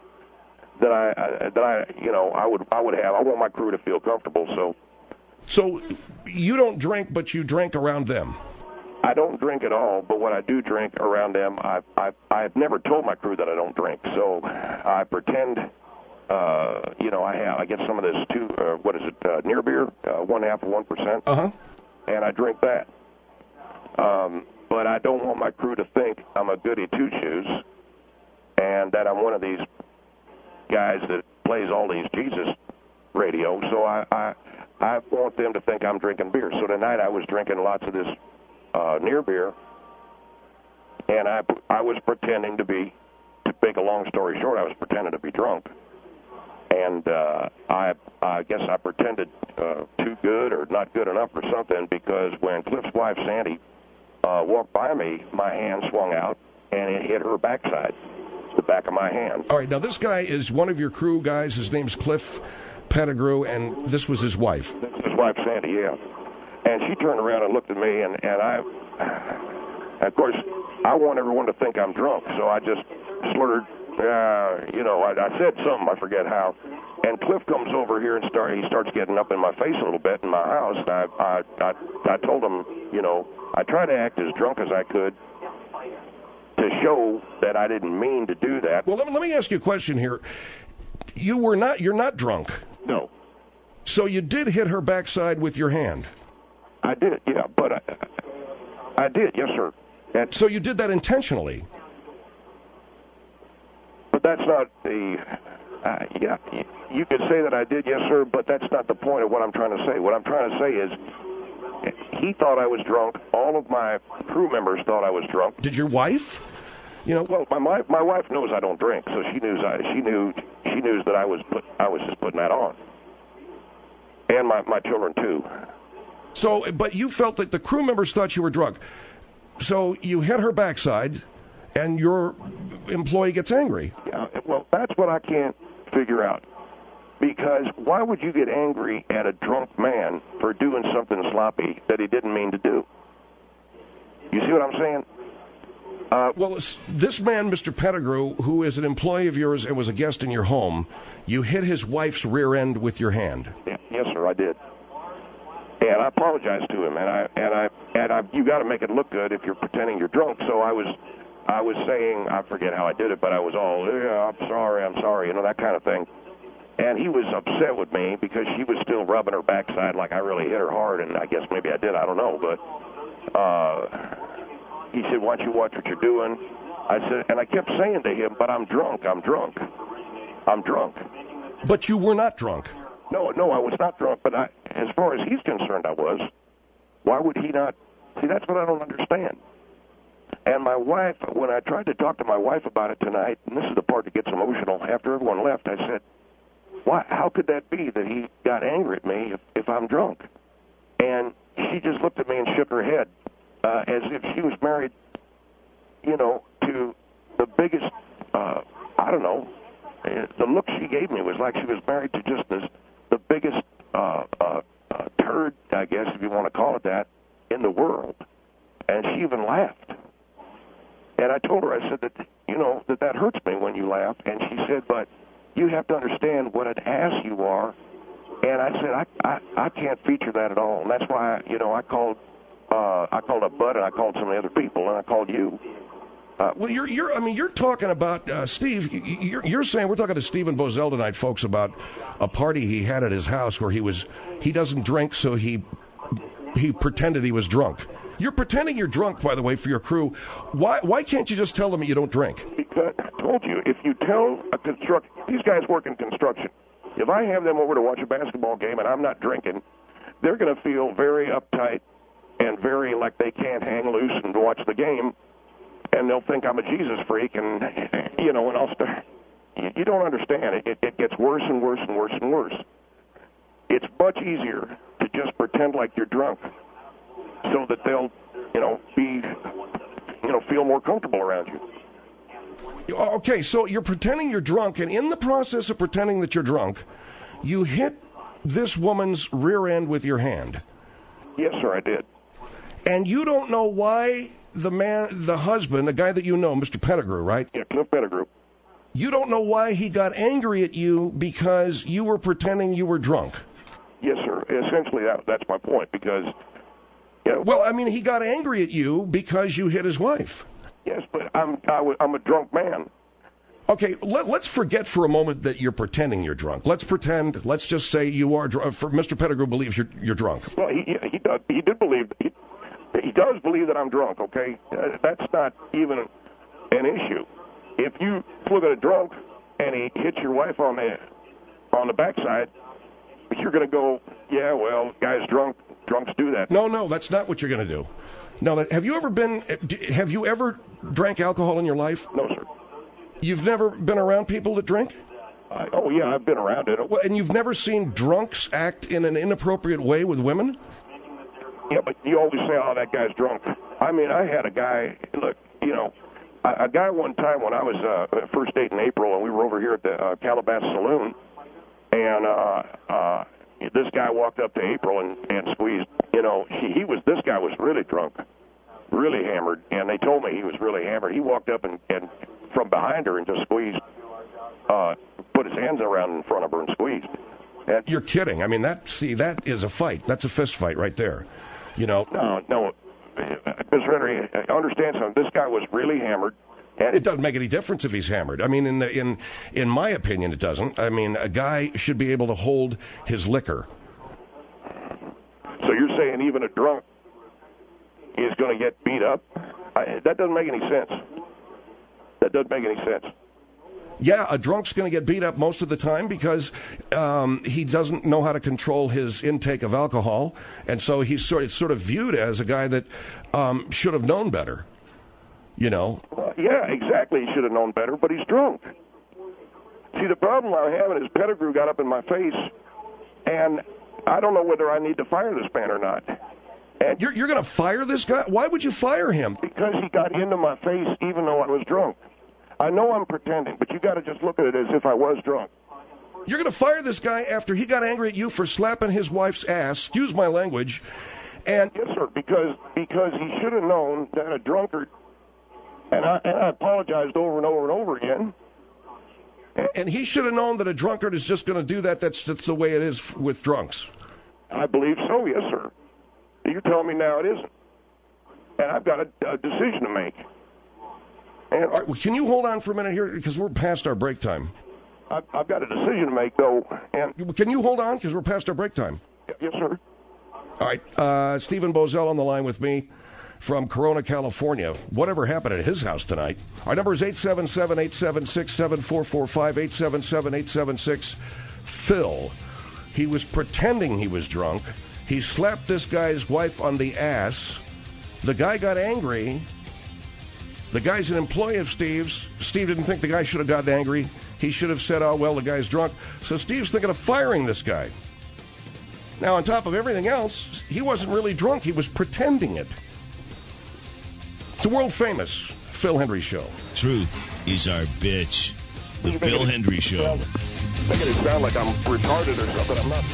would have. I want my crew to feel comfortable. So you don't drink, but you drink around them. I don't drink at all, but when I do drink around them, I've never told my crew that I don't drink. So I pretend, I get some of this near beer, 1/2 of 1%, and I drink that. But I don't want my crew to think I'm a goody two-shoes and that I'm one of these guys that plays all these Jesus radio. So I want them to think I'm drinking beer. So tonight I was drinking lots of this near beer, and I was pretending to make a long story short, I was pretending to be drunk. And I guess I pretended too good or not good enough or something, because when Cliff's wife, Sandy, walked by me, my hand swung out, and it hit her backside, the back of my hand. All right, now this guy is one of your crew guys. His name's Cliff Pettigrew, and this was his wife. This was his wife, Sandy, yeah. And she turned around and looked at me, and of course, I want everyone to think I'm drunk, so I just slurred, I said something, I forget how, and Cliff comes over here and he starts getting up in my face a little bit in my house, and I told him, I tried to act as drunk as I could to show that I didn't mean to do that. Well, let me ask you a question here. You're not drunk. No. So you did hit her backside with your hand. I did, yeah, but I did, yes, sir. And so you did that intentionally. But that's not you could say that I did, yes, sir, but that's not the point of what I'm trying to say. What I'm trying to say is he thought I was drunk. All of my crew members thought I was drunk. Did your wife? Well, my wife knows I don't drink, so she knew that I was just putting that on, and my children too. So, but you felt that the crew members thought you were drunk. So you hit her backside, and your employee gets angry. Yeah, well, that's what I can't figure out. Because why would you get angry at a drunk man for doing something sloppy that he didn't mean to do? You see what I'm saying? Well, this man, Mr. Pettigrew, who is an employee of yours and was a guest in your home, you hit his wife's rear end with your hand. Yeah, yes, sir, I did. And I apologized to him, and you got to make it look good if you're pretending you're drunk. So I was saying, I forget how I did it, but I was all, yeah, I'm sorry, that kind of thing. And he was upset with me because she was still rubbing her backside like I really hit her hard, and I guess maybe I did, I don't know. But he said, why don't you watch what you're doing? I said, and I kept saying to him, but I'm drunk. But you were not drunk. No, I was not drunk, but as far as he's concerned, I was. Why would he not? See, that's what I don't understand. And my wife, when I tried to talk to my wife about it tonight, and this is the part that gets emotional, after everyone left, I said, why? How could that be that he got angry at me if I'm drunk? And she just looked at me and shook her head as if she was married, to the biggest, I don't know, the look she gave me was like she was married to just the biggest turd, I guess, if you want to call it that, in the world. And she even laughed. And I told her, I said that hurts me when you laugh. And she said, but you have to understand what an ass you are. And I said, I can't feature that at all. And that's why, I called up Bud, and I called some of the other people, and I called you. Well, you're talking about Steve. You're saying we're talking to Stephen Bozell tonight, folks, about a party he had at his house where he doesn't drink, so he pretended he was drunk. You're pretending you're drunk, by the way, for your crew. Why can't you just tell them you don't drink? Because I told you, if you tell these guys work in construction, if I have them over to watch a basketball game and I'm not drinking, they're going to feel very uptight and very like they can't hang loose and watch the game, and they'll think I'm a Jesus freak, and and I'll start. You don't understand. It gets worse and worse and worse and worse. It's much easier to just pretend like you're drunk, so that they'll, feel more comfortable around you. Okay, so you're pretending you're drunk, and in the process of pretending that you're drunk, you hit this woman's rear end with your hand. Yes, sir, I did. And you don't know why the husband, the guy that you know, Mr. Pettigrew, right? Yeah, Cliff Pettigrew. You don't know why he got angry at you because you were pretending you were drunk. Yes, sir. Essentially, that's my point, because... Well, I mean, he got angry at you because you hit his wife. Yes, but I'm a drunk man. Okay, let's forget for a moment that you're pretending you're drunk. Let's just say you are drunk. Mr. Pettigrew believes you're drunk. Well, he does believe that I'm drunk, okay? That's not even an issue. If you look at a drunk and he hits your wife on the backside, you're going to go, yeah, well, guy's drunk. Drunks do that. No, that's not what you're going to do. No, have you ever drank alcohol in your life? No, sir. You've never been around people that drink? Oh, yeah, I've been around it. Well, and you've never seen drunks act in an inappropriate way with women? Yeah, but you always say, oh, that guy's drunk. I mean, I had a guy, look, a guy one time when I was first date in April, and we were over here at the Calabasas Saloon, and this guy walked up to April and squeezed. This guy was really drunk, really hammered, and they told me he was really hammered. He walked up and from behind her and just squeezed, put his hands around in front of her and squeezed. And you're kidding. I mean, that is a fight. That's a fist fight right there. No, Mr. Henry, understand something. This guy was really hammered. And it doesn't make any difference if he's hammered. I mean, in my opinion, it doesn't. I mean, a guy should be able to hold his liquor. So you're saying even a drunk is going to get beat up? That doesn't make any sense. That doesn't make any sense. Yeah, a drunk's going to get beat up most of the time because he doesn't know how to control his intake of alcohol, and so he's sort of viewed as a guy that should have known better. Yeah, exactly. He should have known better, but he's drunk. See, the problem I'm having is Pettigrew got up in my face, and I don't know whether I need to fire this man or not. And you're going to fire this guy? Why would you fire him? Because he got into my face even though I was drunk. I know I'm pretending, but you got to just look at it as if I was drunk. You're going to fire this guy after he got angry at you for slapping his wife's ass, excuse my language, and... Yes, sir, because he should have known that a drunkard... And I apologized over and over and over again. And he should have known that a drunkard is just going to do that. That's the way it is with drunks. I believe so, yes, sir. You're telling me now it isn't. And I've got a decision to make. And all right, well, can you hold on for a minute here? Because we're past our break time. I've got a decision to make, though. And can you hold on? Because we're past our break time. Yes, sir. All right. Stephen Bozell on the line with me from Corona, California. Whatever happened at his house tonight? Our number is 877-876-7445, 877-876-PHIL. He was pretending he was drunk. He slapped this guy's wife on the ass. The guy got angry. The guy's an employee of Steve's. Steve didn't think the guy should have gotten angry. He should have said, oh, well, the guy's drunk. So Steve's thinking of firing this guy. Now, on top of everything else, he wasn't really drunk. He was pretending it. It's the world-famous Phil Hendrie Show. Truth is our bitch. The Phil Hendrie Show. Making it sound like I'm retarded or something. I'm not.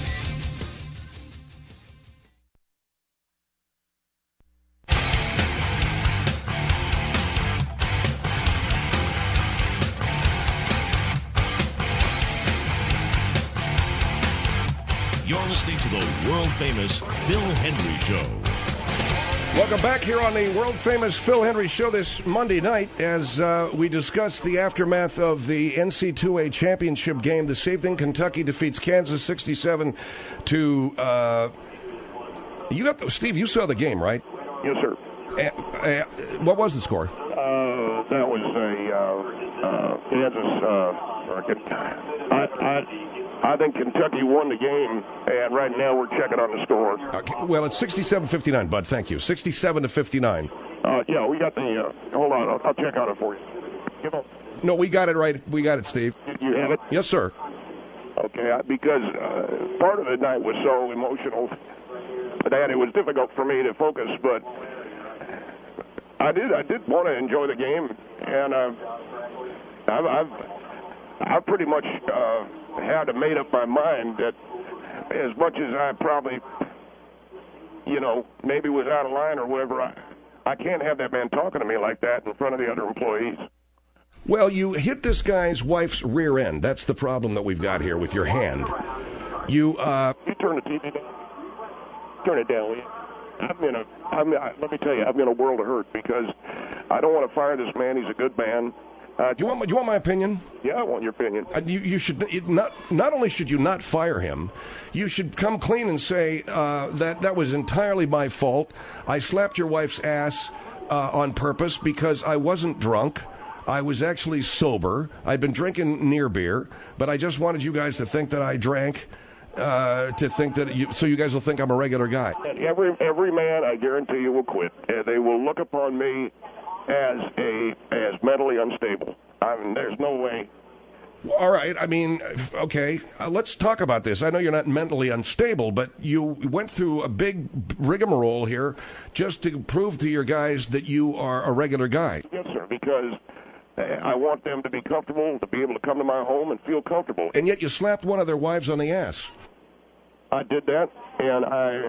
You're listening to the world-famous Phil Hendrie Show. Welcome back here on the world-famous Phil Hendrie Show this Monday night as we discuss the aftermath of the NC2A championship game. The same thing, Kentucky defeats Kansas 67 to... Steve, you saw the game, right? Yes, sir. What was the score? That was Kansas. I think Kentucky won the game, and right now we're checking on the score. Okay, well, it's 67-59, Bud. Thank you. 67-59. Yeah, we got the. Hold on, I'll check on it for you. No, we got it right. We got it, Steve. You have it? Yes, sir. Okay, because part of the night was so emotional that it was difficult for me to focus, but I did want to enjoy the game, and I've pretty much had made up my mind that as much as I probably, maybe was out of line or whatever, I can't have that man talking to me like that in front of the other employees. Well, you hit this guy's wife's rear end. That's the problem that we've got here with your hand. You turn the TV down. Turn it down, will you? Let me tell you, I'm in a world of hurt because I don't want to fire this man. He's a good man. Do you want my opinion? Yeah, I want your opinion. You should not only should you not fire him, you should come clean and say that was entirely my fault. I slapped your wife's ass on purpose because I wasn't drunk. I was actually sober. I'd been drinking near beer, but I just wanted you guys to think that I drank, to think that so you guys will think I'm a regular guy. Every man, I guarantee you, will quit. They will look upon me as mentally unstable. There's no way. All right. I mean, okay. Let's talk about this. I know you're not mentally unstable, but you went through a big rigmarole here just to prove to your guys that you are a regular guy. Yes, sir, because I want them to be comfortable, to be able to come to my home and feel comfortable. And yet you slapped one of their wives on the ass. I did that, and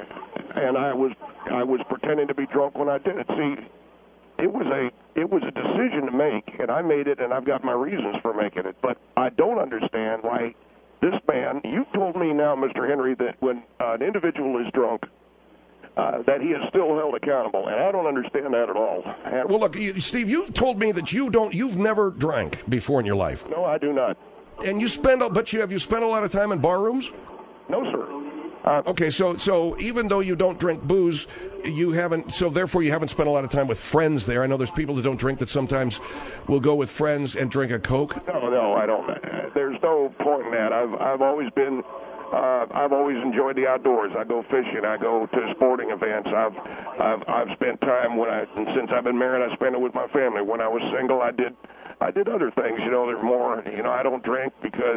I was pretending to be drunk when I did it. See, it was a decision to make, and I made it, and I've got my reasons for making it. But I don't understand why this man. You told me now, Mr. Henry, that when an individual is drunk, that he is still held accountable, and I don't understand that at all. Well, look, Steve, you've told me that you've never drank before in your life. No, I do not. And you spent a lot of time in bar rooms? No, sir. Okay, so even though you don't drink booze, therefore you haven't spent a lot of time with friends there. I know there's people that don't drink that sometimes will go with friends and drink a Coke. No, I don't. There's no point in that. I've always enjoyed the outdoors. I go fishing. I go to sporting events. I've spent time since I've been married. I spent it with my family. When I was single, I did other things. There's more. I don't drink because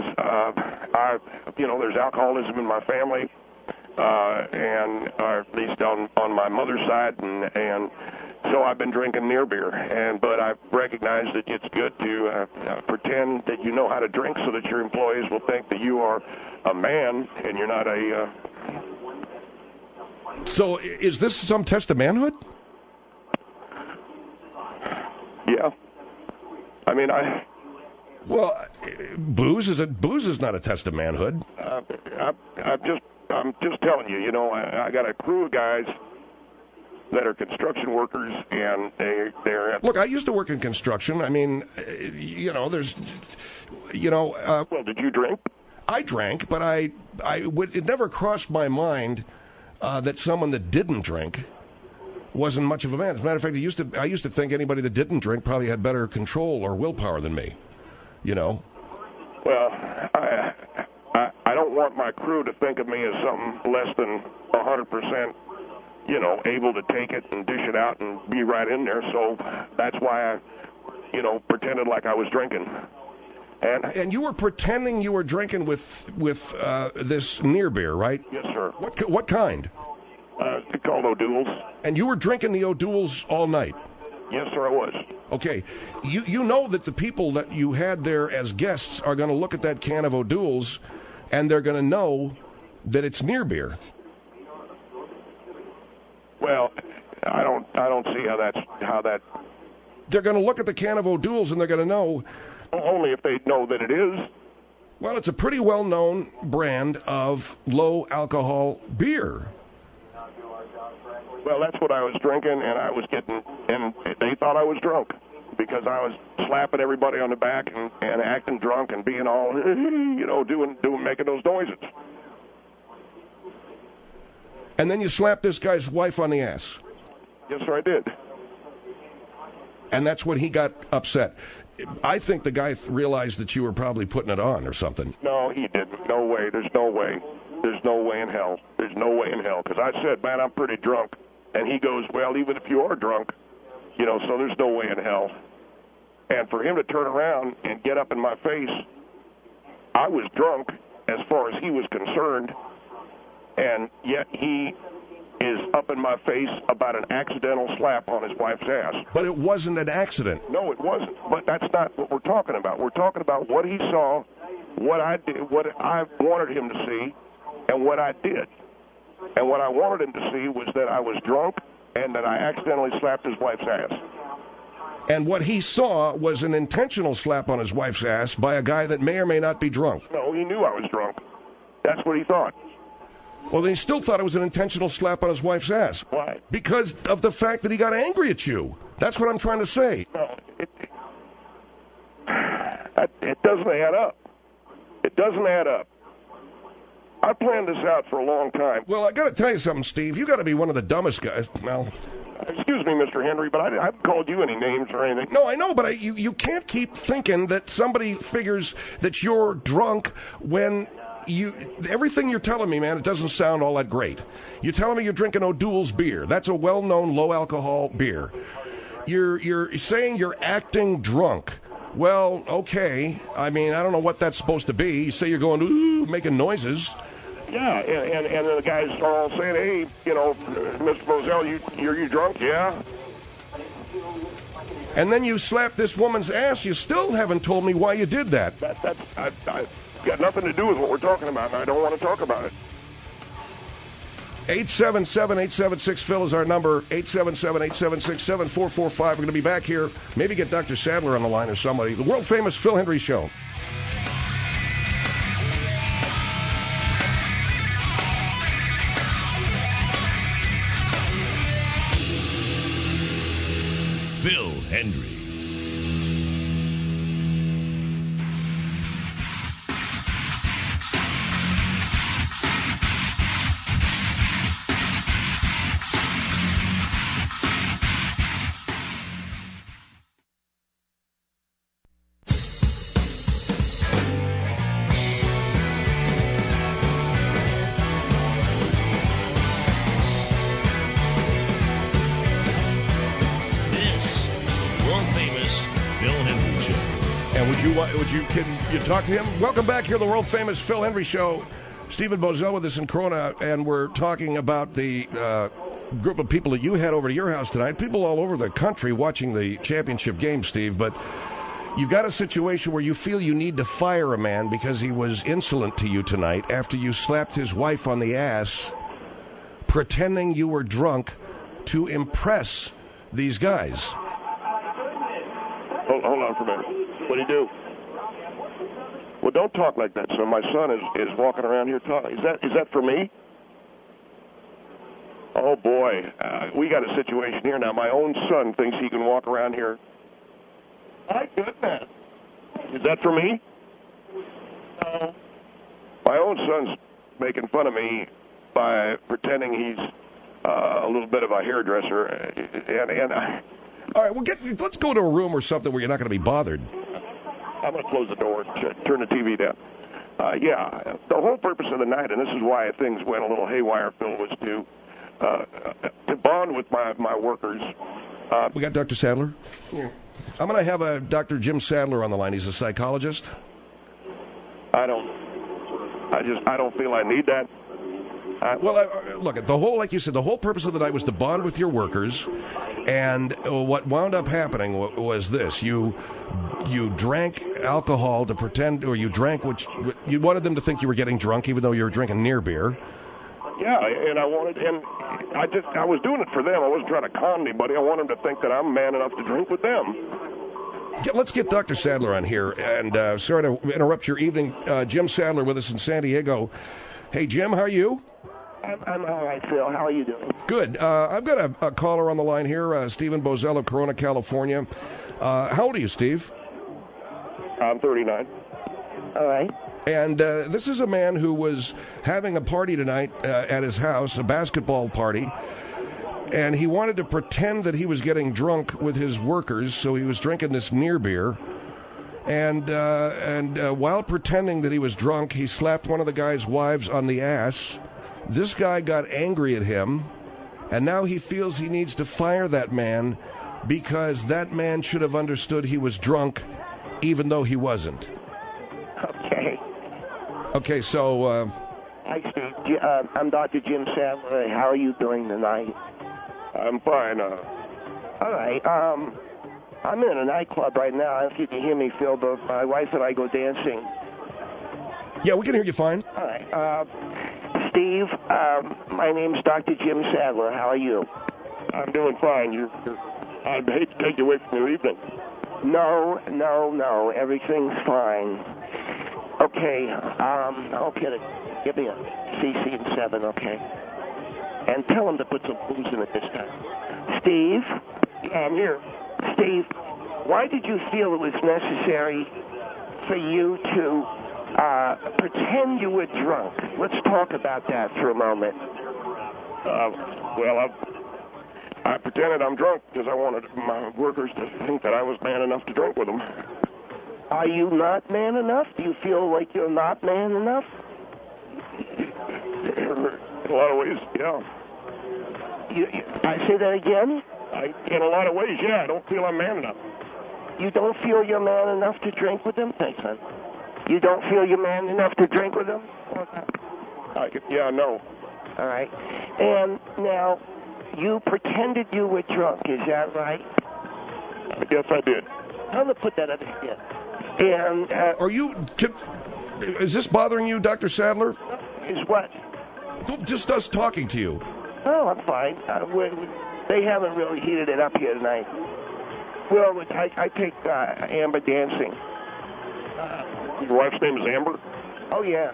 there's alcoholism in my family, and at least on my mother's side, and so I've been drinking near beer. But I recognize that it's good to pretend that you know how to drink, so that your employees will think that you are a man and you're not a. So is this some test of manhood? Yeah. I mean, Well, booze is not a test of manhood. I'm just telling you. I got a crew of guys that are construction workers, and they're. Look, I used to work in construction. I mean, there's. Well, did you drink? I drank, but it never crossed my mind that someone that didn't drink wasn't much of a man. As a matter of fact, I used to think anybody that didn't drink probably had better control or willpower than me. Well, I don't want my crew to think of me as something less than 100%, able to take it and dish it out and be right in there. So that's why I, pretended like I was drinking. And you were pretending you were drinking with this near beer, right? Yes, sir. What kind? It's called O'Doul's. And you were drinking the O'Doul's all night? Yes, sir, I was. Okay. You know that the people that you had there as guests are going to look at that can of O'Doul's, and they're going to know that it's near beer. Well, I don't see how that. They're going to look at the can of O'Doul's, and they're going to know. Only if they know that it is. Well, it's a pretty well-known brand of low-alcohol beer. Well, that's what I was drinking, and I was and they thought I was drunk because I was slapping everybody on the back and acting drunk and being all, making those noises. And then you slapped this guy's wife on the ass. Yes, sir, I did. And that's when he got upset. I think the guy realized that you were probably putting it on or something. No, he didn't. No way. There's no way. There's no way in hell. There's no way in hell. Because I said, man, I'm pretty drunk. And he goes, well, even if you are drunk, you know, so there's no way in hell. And for him to turn around and get up in my face, I was drunk as far as he was concerned, and yet he is up in my face about an accidental slap on his wife's ass. But it wasn't an accident. No, it wasn't. But that's not what we're talking about. We're talking about what he saw, what I did, what I wanted him to see, and what I did. And what I wanted him to see was that I was drunk and that I accidentally slapped his wife's ass. And what he saw was an intentional slap on his wife's ass by a guy that may or may not be drunk. No, he knew I was drunk. That's what he thought. Well, then he still thought it was an intentional slap on his wife's ass. Why? Because of the fact that he got angry at you. That's what I'm trying to say. No, it doesn't add up. It doesn't add up. I planned this out for a long time. Well, I got to tell you something, Steve. You got to be one of the dumbest guys. Well, excuse me, Mr. Henry, but I haven't called you any names or anything. No, I know, but you can't keep thinking that somebody figures that you're drunk when everything you're telling me, man, it doesn't sound all that great. You're telling me you're drinking O'Doul's beer. That's a well-known low-alcohol beer. You're saying you're acting drunk. Well, okay. I mean, I don't know what that's supposed to be. You say you're going, ooh, making noises. Yeah, and the guys are all saying, hey, you know, Mr. Moselle, you drunk? Yeah. And then you slapped this woman's ass. You still haven't told me why you did that. That's got nothing to do with what we're talking about, and I don't want to talk about it. 877-876-PHIL is our number. 877-876-7445. We're going to be back here. Maybe get Dr. Sadler on the line or somebody. The world-famous Phil Hendrie Show. Phil Hendrie. Can you talk to him? Welcome back here to the world-famous Phil Hendrie Show. Stephen Moselle with us in Corona, and we're talking about the group of people that you had over to your house tonight. People all over the country watching the championship game, Steve, but you've got a situation where you feel you need to fire a man because he was insolent to you tonight after you slapped his wife on the ass, pretending you were drunk to impress these guys. Hold on for a minute. What do you do? Well, don't talk like that, son. My son is walking around here talking. Is that for me? Oh, boy. We got a situation here now. My own son thinks he can walk around here. My goodness. Is that for me? No. My own son's making fun of me by pretending he's a little bit of a hairdresser. And all right, well, let's go to a room or something where you're not going to be bothered. I'm going to close the door and turn the TV down. Yeah, the whole purpose of the night, and this is why things went a little haywire, Phil, was to bond with my workers. We got Dr. Sadler? Yeah. I'm going to have Dr. Jim Sadler on the line. He's a psychologist. I don't feel I need that. Look, like you said, the whole purpose of the night was to bond with your workers, and what wound up happening was this: you drank alcohol to pretend, or you drank which you wanted them to think you were getting drunk, even though you were drinking near beer. Yeah, and I was doing it for them. I wasn't trying to con anybody. I want them to think that I'm man enough to drink with them. Let's get Dr. Sadler on here, and sorry to interrupt your evening. Jim Sadler with us in San Diego. Hey, Jim, how are you? I'm all right, Phil. How are you doing? Good. I've got a caller on the line here, Stephen Moselle of Corona, California. How old are you, Steve? I'm 39. All right. And this is a man who was having a party tonight at his house, a basketball party. and he wanted to pretend that he was getting drunk with his workers, so he was drinking this near beer. And while pretending that he was drunk, he slapped one of the guy's wives on the ass. This guy got angry at him, and now he feels he needs to fire that man because that man should have understood he was drunk, even though he wasn't. Okay. Okay, so... Hi, Steve. I'm Dr. Jim Sadler. How are you doing tonight? I'm fine. All right. I'm in a nightclub right now. I don't know if you can hear me, Phil, but my wife and I go dancing. Yeah, we can hear you fine. All right. Steve, my name's Dr. Jim Sadler. How are you? I'm doing fine. I'd hate to take you away from your evening. No. Everything's fine. Okay. I'll get it. Give me a CC and 7, okay? And tell him to put some booze in it this time. Steve? I'm here. Steve, why did you feel it was necessary for you to pretend you were drunk? Let's talk about that for a moment. Well, I pretended I'm drunk because I wanted my workers to think that I was man enough to drink with them. Are you not man enough? Do you feel like you're not man enough? In a lot of ways, yeah. I say that again? In a lot of ways, yeah. I don't feel I'm man enough. You don't feel you're man enough to drink with them? Thanks, son. You don't feel you're man enough to drink with them? Yeah, no. All right. And now, you pretended you were drunk, is that right? I guess I did. I'm going to put that up again. And, Are you... Is this bothering you, Dr. Sadler? Is what? Just us talking to you. Oh, I'm fine. They haven't really heated it up here tonight. Well, I take Amber dancing. Your wife's name is Amber? Oh, yeah.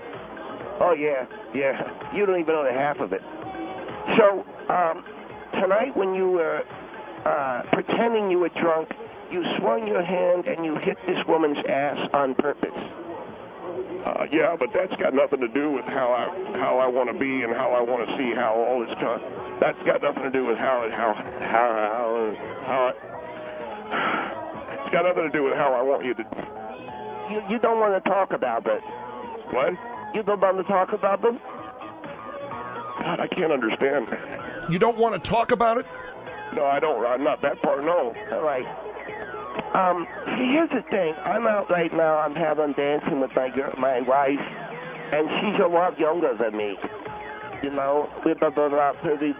Yeah. You don't even know the half of it. So, tonight when you were pretending you were drunk, you swung your hand and you hit this woman's ass on purpose. Yeah, but that's got nothing to do with how I want to be and how I want to see how all this stuff. That's got nothing to do with how it's got nothing to do with how I want you to. You don't want to talk about it. What? You don't want to talk about them? God, I can't understand. You don't want to talk about it? No, I don't. I'm not that part. No. All right. Here's the thing. I'm out right now. I'm having dancing with my wife, and she's a lot younger than me. You know, we're about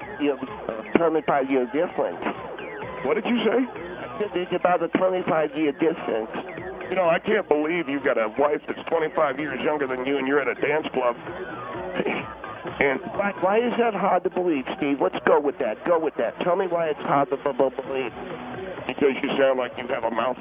25 year difference. What did you say? There's about a 25-year difference. You know, I can't believe you've got a wife that's 25 years younger than you, and you're at a dance club. And why is that hard to believe, Steve? Let's go with that. Go with that. Tell me why it's hard to believe. Because you sound like you have a mouth.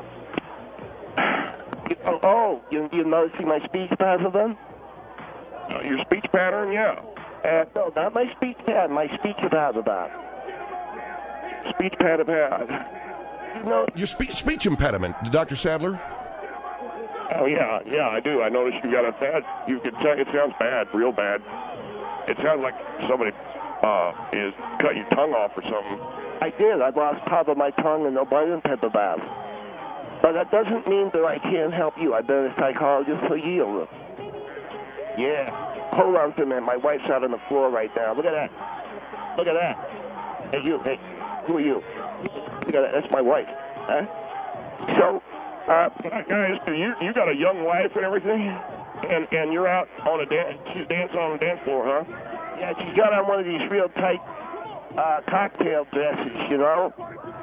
You noticing my speech pattern then? Your speech pattern, yeah. No, not my speech pattern. My speech pattern. Speech pattern. You know, your speech impediment, Dr. Sadler? Oh, yeah, I do. I noticed you got a bad. You could tell it sounds bad, real bad. It sounds like somebody is cut your tongue off or something. I did. I lost part of my tongue in the abundant pepper bath. But that doesn't mean that I can't help you. I've been a psychologist for years. Yeah. Hold on for a minute. My wife's out on the floor right now. Look at that. Hey, you. Hey, who are you? Look at that. That's my wife. Huh? So, guys, you got a young wife and everything? And you're out on she's dancing on the dance floor, huh? Yeah, she's got on one of these real tight cocktail dresses, you know?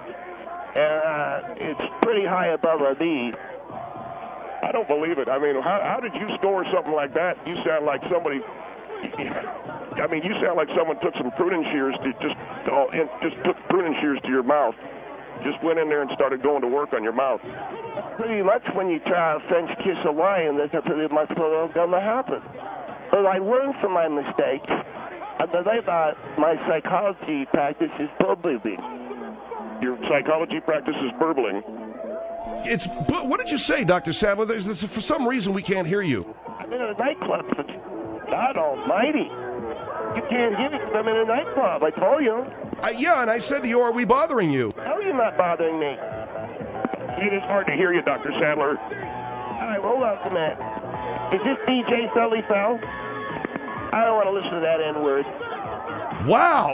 And it's pretty high above her knee. I don't believe it. I mean, how did you score something like that? You sound like somebody... you sound like someone took some pruning shears just took pruning shears to your mouth. Just went in there and started going to work on your mouth. Pretty much when you try to French kiss a lion, that's pretty much what's going to happen. But I learned from my mistakes. And then I thought my psychology practice is burbling. Your psychology practice is burbling? What did you say, Dr. Sadler? For some reason we can't hear you. I'm in a nightclub. God almighty. You can't hear me because I'm in a nightclub. I told you. Yeah, and I said to you, are we bothering you? How are you not bothering me? It is hard to hear you, Dr. Sadler. All right, hold on a minute. Is this DJ Sully Fowl? I don't want to listen to that N-word. Wow.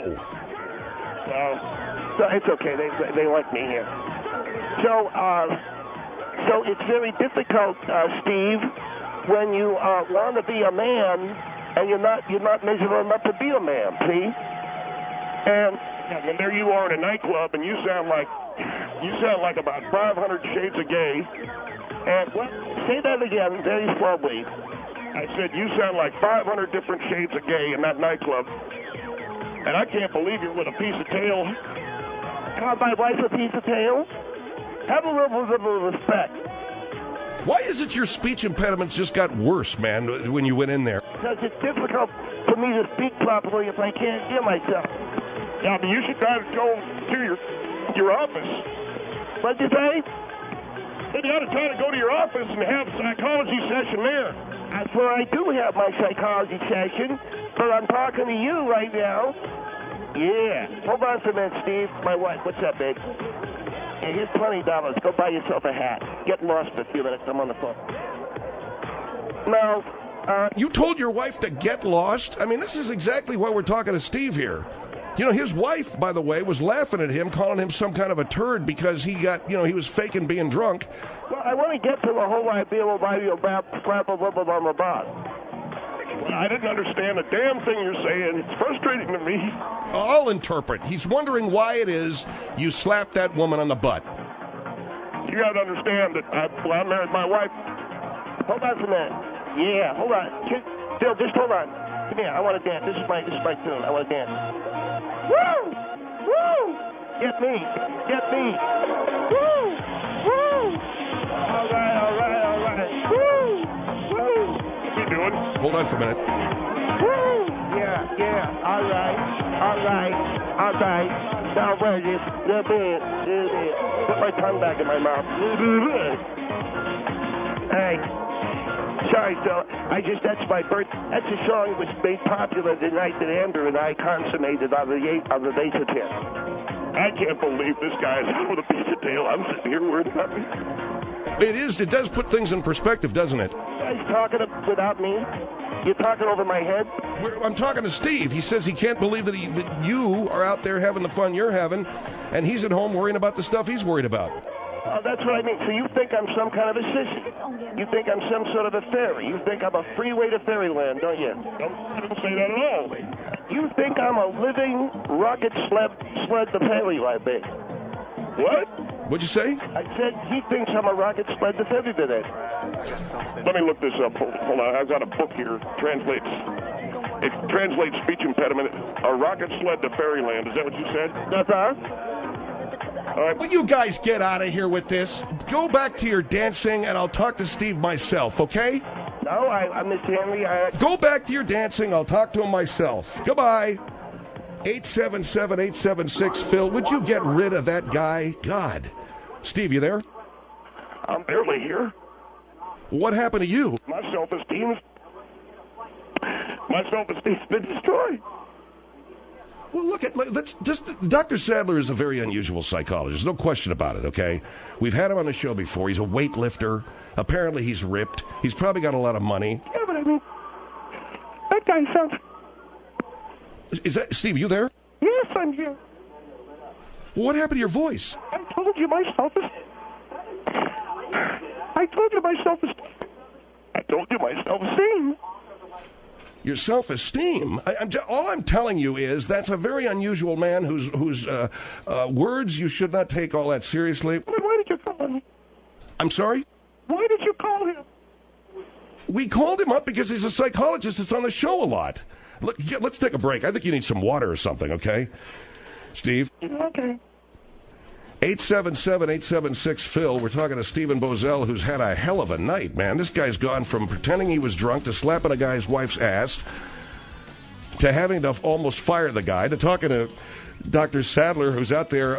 So it's okay. They like me here. So it's very difficult, Steve, when you want to be a man and you're not miserable enough to be a man. See? And there you are in a nightclub, and you sound like about 500 shades of gay. And what? Say that again, very slowly. I said you sound like 500 different shades of gay in that nightclub. And I can't believe you're with a piece of tail. Call my wife a piece of tail? Have a little bit of respect. Why is it your speech impediments just got worse, man, when you went in there? Because it's difficult for me to speak properly if I can't hear myself. Yeah, but you should try to go to your office. What'd you say? Then you ought to try to go to your office and have a psychology session there. That's where I do have my psychology session, but I'm talking to you right now. Yeah. Hold on for a minute, Steve. My wife. What's up, babe? Yeah, here's $20. Go buy yourself a hat. Get lost for a few minutes. I'm on the phone. No. You told your wife to get lost? I mean, this is exactly why we're talking to Steve here. You know, his wife, by the way, was laughing at him, calling him some kind of a turd because he was faking being drunk. Well, I want to get to the whole idea of why you slap a little bit on the butt. Well, I didn't understand a damn thing you're saying. It's frustrating to me. I'll interpret. He's wondering why it is you slapped that woman on the butt. You got to understand that I married my wife. Hold on for a minute. Yeah, hold on. Phil, just hold on. Come here. I want to dance. This is my tune. I want to dance. Woo! Woo! Get me. Get me. Woo! Woo! All right. Woo! Woo! What you doing? Hold on for a minute. Woo! Yeah. All right. Now, where is it? Put my tongue back in my mouth. Hey. Sorry, Phil. That's my birth. That's a song that was made popular the night that Andrew and I consummated on the base of hit. I can't believe this guy's out with a piece of tail. I'm sitting here worried about me. It does put things in perspective, doesn't it? You guys talking without me? You're talking over my head? I'm talking to Steve. He says he can't believe that you are out there having the fun you're having, and he's at home worrying about the stuff he's worried about. That's what I mean. So you think I'm some kind of a sissy. You think I'm some sort of a fairy. You think I'm a freeway to fairyland, don't you? I didn't say that at all. You think I'm a living rocket sled to fairyland, babe. What? What'd you say? I said he thinks I'm a rocket sled to fairyland. Let me look this up. Hold on. I've got a book here. It translates speech impediment. A rocket sled to fairyland. Is that what you said? Uh-huh. All right. Will you guys get out of here with this? Go back to your dancing, and I'll talk to Steve myself, okay? No, I'm Mr. Henry. Go back to your dancing. I'll talk to him myself. Goodbye. 877-876-PHIL. Would you get rid of that guy? God. Steve, you there? I'm barely here. What happened to you? My self-esteem's been destroyed. Well, look, Dr. Sadler is a very unusual psychologist. No question about it, okay? We've had him on the show before. He's a weightlifter. Apparently he's ripped. He's probably got a lot of money. Yeah, but I mean, that guy sounds... Is that... Steve, you there? Yes, I'm here. Well, what happened to your voice? I told you my self-esteem. Your self-esteem. All I'm telling you is that's a very unusual man whose words you should not take all that seriously. Why did you call him? I'm sorry? Why did you call him? We called him up because he's a psychologist that's on the show a lot. Let's take a break. I think you need some water or something, okay? Steve? Okay. 877-876-PHIL. We're talking to Stephen Bozell, who's had a hell of a night, man. This guy's gone from pretending he was drunk to slapping a guy's wife's ass to having to almost fire the guy to talking to Dr. Sadler, who's out there,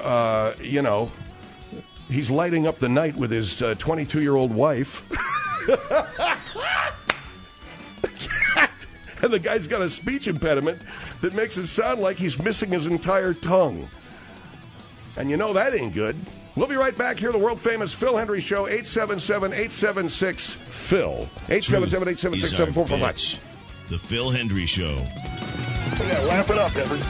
he's lighting up the night with his 22-year-old wife. And the guy's got a speech impediment that makes it sound like he's missing his entire tongue. And you know that ain't good. We'll be right back here, the world-famous Phil Hendry Show, 877-876-PHIL. 877-876-7445. The Phil Hendry Show. Yeah, laugh it up, Everett.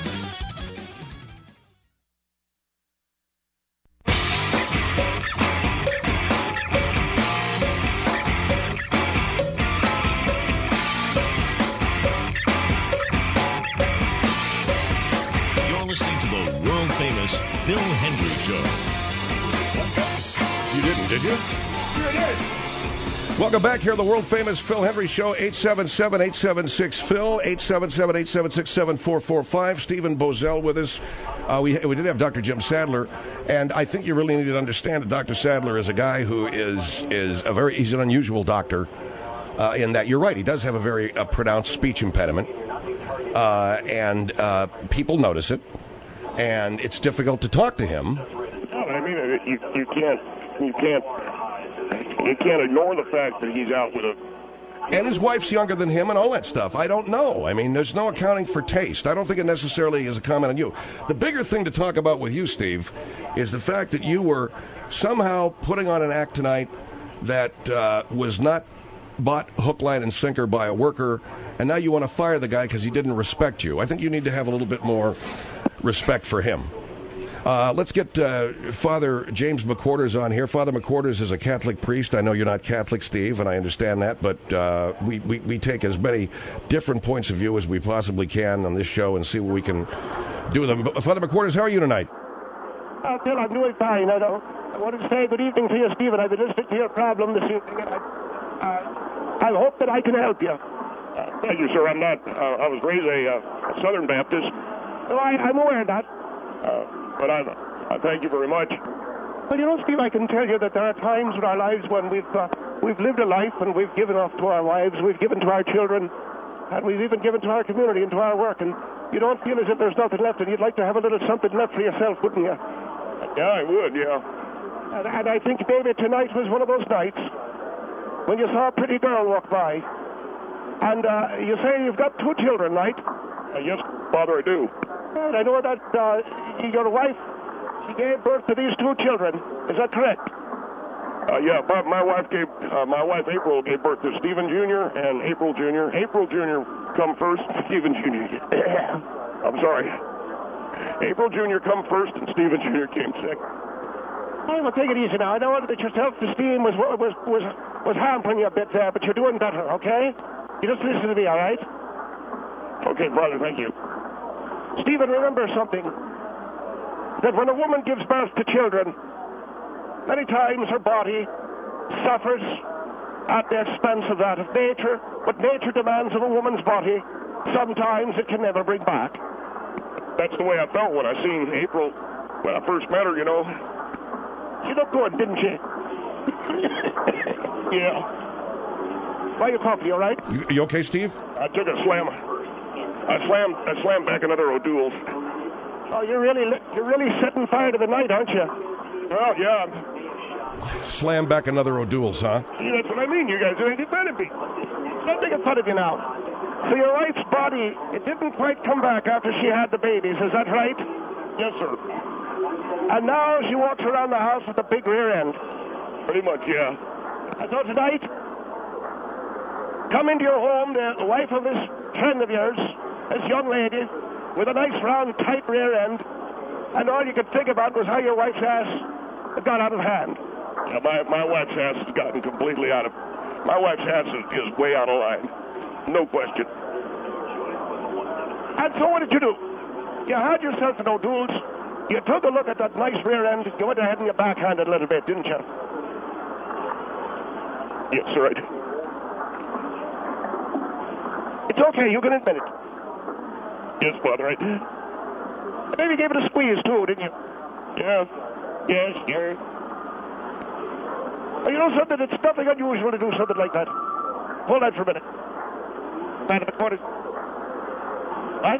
Listening to the world-famous Phil Hendry Show. You didn't, did you? Sure did. Welcome back here, the world-famous Phil Hendry Show, 877-876-PHIL, 877-876-7445. Stephen Bozell with us. We did have Dr. Jim Sadler, and I think you really need to understand that Dr. Sadler is a guy who he's an unusual doctor in that, you're right, he does have a very pronounced speech impediment, and people notice it. And it's difficult to talk to him. No, I mean, you can't ignore the fact that he's out with a. And his wife's younger than him and all that stuff. I don't know. I mean, there's no accounting for taste. I don't think it necessarily is a comment on you. The bigger thing to talk about with you, Steve, is the fact that you were somehow putting on an act tonight that was not bought hook, line, and sinker by a worker, and now you want to fire the guy because he didn't respect you. I think you need to have a little bit more respect for him. Let's get Father James McQuarters on here. Father McQuarters is a Catholic priest. I know you're not Catholic, Steve, and I understand that, but we take as many different points of view as we possibly can on this show and see what we can do with them. Father McQuarters, how are you tonight? Phil, I'm doing fine. I want to say good evening to you, Stephen. I've been listening to your problem this evening, and I hope that I can help you. Thank you, sir. I'm not. I was raised a Southern Baptist. No, I'm aware of that. But I thank you very much. Well, you know, Steve, I can tell you that there are times in our lives when we've lived a life and we've given off to our wives, we've given to our children, and we've even given to our community and to our work, and you don't feel as if there's nothing left, and you'd like to have a little something left for yourself, wouldn't you? Yeah, I would, yeah. And I think maybe tonight was one of those nights when you saw a pretty girl walk by, and you say you've got 2 children, right? Yes, Father, I do. And I know that your wife, she gave birth to these 2 children. Is that correct? Yeah, but my wife April gave birth to Stephen Jr. and April Jr. April Jr. come first, Stephen Jr. I'm sorry. April Jr. come first and Stephen Jr. came second. Hey, well, take it easy now. I know that your self-esteem was hampering you a bit there, but you're doing better, okay? You just listen to me, all right? Okay, Father, thank you. Stephen, remember something. That when a woman gives birth to children, many times her body suffers at the expense of that of nature. What nature demands of a woman's body, sometimes it can never bring back. That's the way I felt when I seen April, when I first met her, you know. She looked good, didn't she? Yeah. Why you coughing, you all right? You okay, Steve? I took a slam. I slammed back another O'Doul's. Oh, you're really setting fire to the night, aren't you? Well, yeah. Slam back another O'Doul's, huh? See, that's what I mean. You guys are making fun of me. Not making fun of you now. So your wife's body, it didn't quite come back after she had the babies, is that right? Yes, sir. And now she walks around the house with a big rear end. Pretty much, yeah. And so tonight, come into your home, the wife of this friend of yours, this young lady, with a nice round tight rear end, and all you could think about was how your wife's ass got out of hand. Yeah, my wife's ass has gotten completely out of... My wife's ass is way out of line. No question. And so what did you do? You had yourself an O'Doul's. You took a look at that nice rear end. You went ahead and you backhanded a little bit, didn't you? Yes, sir, I did. It's okay. You can admit it. Yes, Father, I did. Maybe you gave it a squeeze, too, didn't you? Yeah. Yes, sir. You know something? It's nothing unusual to do something like that. Hold on for a minute. Man in the corner. What?